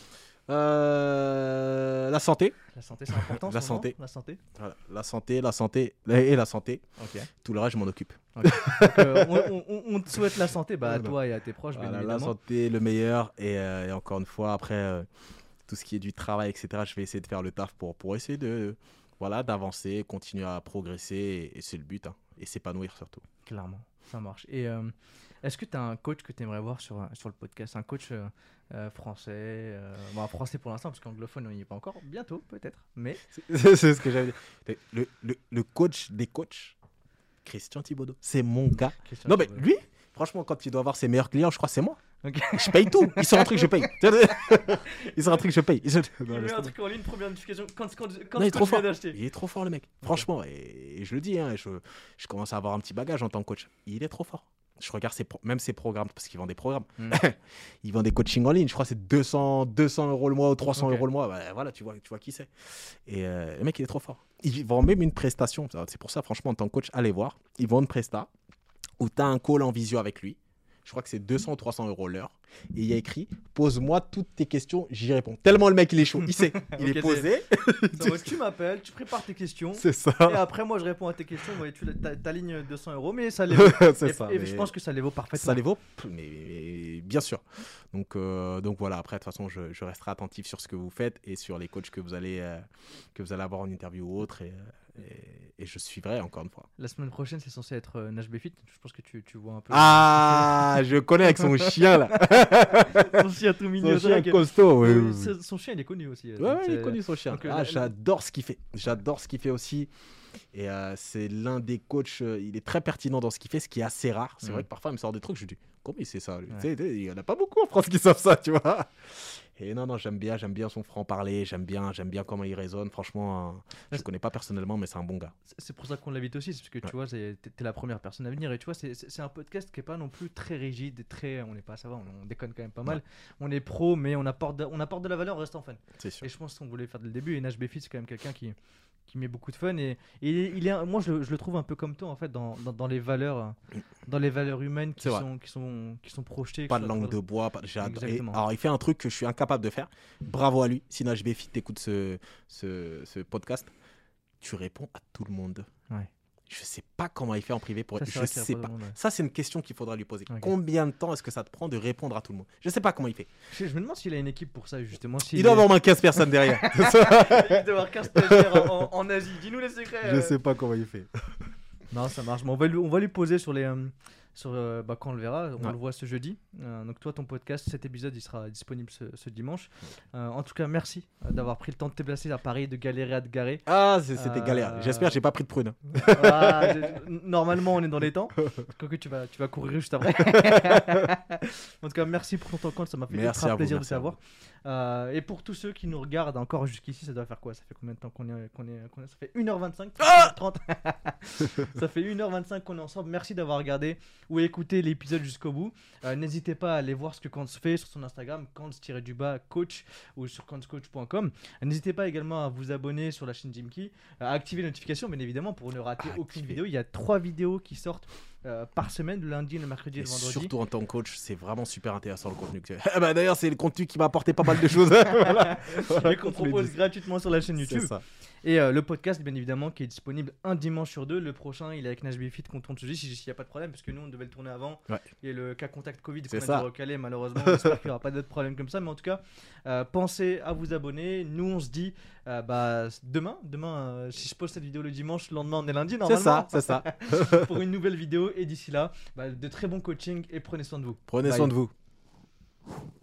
La santé. La santé, c'est important. La santé. La santé. Voilà. La santé et la santé. Okay. Tout le reste, je m'en occupe. Okay. Donc, on te souhaite la santé, à toi et à tes proches, bien évidemment. La santé, le meilleur. Et encore une fois, après, tout ce qui est du travail, etc., je vais essayer de faire le taf pour essayer d'avancer, continuer à progresser. Et c'est le but. Et s'épanouir surtout. Clairement, ça marche. Et est-ce que tu as un coach que tu aimerais voir sur le podcast? Un coach français, français pour l'instant, parce qu'anglophone, on n'y est pas encore. Bientôt, peut-être. Mais c'est ce que j'avais dit. Le coach des coachs, Christian Thibaudeau, c'est mon gars. Non, mais lui, franchement, quand il doit avoir ses meilleurs clients, je crois que c'est moi. Okay. Je paye tout. Il sort un truc, je paye. Il sort un truc, je paye. Il met un truc en ligne, première notification. Quand il est trop fort. Il est trop fort, le mec. Franchement, et je le dis, je commence à avoir un petit bagage en tant que coach. Il est trop fort. Je regarde même ses programmes, parce qu'il vend des programmes. Il vend des coachings en ligne. Je crois que c'est 200 € le mois ou 300 € le mois. Voilà, tu vois qui c'est. Et le mec, il est trop fort. Il vend même une prestation. C'est pour ça, franchement, en tant que coach, allez voir. Il vend une presta où tu as un call en visio avec lui. Je crois que c'est 200 ou 300 € l'heure. Et il y a écrit « Pose-moi toutes tes questions, j'y réponds ». Tellement le mec, il est chaud. Il sait. Il est posé. Donc, tu m'appelles, tu prépares tes questions. C'est ça. Et après, moi, je réponds à tes questions. Ouais, tu t'alignes 200 €, mais ça les vaut. Et je pense que ça les vaut parfaitement. Ça les vaut, mais bien sûr. Donc voilà, après, de toute façon, je resterai attentif sur ce que vous faites et sur les coachs que vous allez avoir en interview ou autre. Et je suivrai encore une fois. La semaine prochaine, c'est censé être Nash Befit. Je pense que tu vois un peu. Ah, je connais avec son chien là. Son chien tout mignon. Son chien costaud. Son chien, il est connu aussi. Ouais, il est connu son chien. donc, J'adore ce qu'il fait. J'adore ce qu'il fait aussi. Et c'est l'un des coachs, il est très pertinent dans ce qu'il fait, ce qui est assez rare. C'est vrai que parfois il me sort des trucs, je me dis, comment il sait ça lui? Il n'y en a pas beaucoup en France qui savent ça, tu vois. Et non, j'aime bien son franc-parler, j'aime bien comment il raisonne. Franchement, je ne connais pas personnellement, mais c'est un bon gars. C'est pour ça qu'on l'invite aussi, c'est parce que tu vois, t'es la première personne à venir. Et tu vois, c'est un podcast qui n'est pas non plus très rigide, on n'est pas, ça va, on déconne quand même pas mal. On est pro, mais on apporte de la valeur en restant fan. C'est sûr. Et je pense qu'on voulait faire dès le début. Et Nash Befit, c'est quand même quelqu'un qui met beaucoup de fun et moi je le trouve un peu comme toi en fait dans les valeurs humaines qui sont projetées. Pas de langue de bois. Alors il fait un truc que je suis incapable de faire. Bravo à lui. Si Nash Befit t'écoute ce podcast, tu réponds à tout le monde. Ouais. Je sais pas comment il fait en privé pour. Je sais pas. Monde, ouais. Ça c'est une question qu'il faudra lui poser. Okay. Combien de temps est-ce que ça te prend de répondre à tout le monde? Je sais pas comment il fait. Je me demande s'il a une équipe pour ça justement. Il doit avoir au moins 15 personnes derrière. Il doit avoir 15 stagiaires en Asie. Dis-nous les secrets. Je sais pas comment il fait. Non, ça marche. Mais on va lui poser sur les. Quand on le verra, on le voit ce jeudi. Donc toi, ton podcast, cet épisode, il sera disponible ce dimanche. En tout cas, merci d'avoir pris le temps de te déplacer à Paris, de galérer à te garer. Ah, c'était galère. J'espère que j'ai pas pris de prune. Normalement, on est dans les temps. Quoique tu vas courir juste après. En tout cas, merci pour ton temps, ça m'a fait ultra plaisir de t'avoir. Et pour tous ceux qui nous regardent encore jusqu'ici, ça doit faire quoi? Ça fait combien de temps qu'on est Ça fait 1h25 30. Ça fait 1h25 qu'on est ensemble. Merci d'avoir regardé ou écouté l'épisode jusqu'au bout. N'hésitez pas à aller voir ce que Kants fait sur son Instagram, Kants-coach ou sur kantscoach.com. N'hésitez pas également à vous abonner sur la chaîne Jimkey, à activer les notifications bien évidemment pour ne rater aucune vidéo. Il y a 3 vidéos qui sortent par semaine, le lundi, le mercredi et le vendredi. Surtout en tant que coach, c'est vraiment super intéressant le contenu que tu as. D'ailleurs, c'est le contenu qui m'a apporté pas mal de choses. Voilà, et qu'on propose gratuitement sur la chaîne YouTube. Et le podcast, bien évidemment, qui est disponible un dimanche sur 2. Le prochain, il est avec Nash Befit qu'on tourne ce jeudi, s'il n'y a pas de problème, parce que nous, on devait le tourner avant. Il y a le cas contact Covid qu'on a dû recaler, malheureusement. J'espère qu'il n'y aura pas d'autres problèmes comme ça. Mais en tout cas, pensez à vous abonner. Nous, on se dit demain, si je poste cette vidéo le dimanche, le lendemain, on est lundi, normalement. C'est ça. Pour une nouvelle vidéo. Et d'ici là, de très bons coaching et prenez soin de vous. Prenez soin de vous.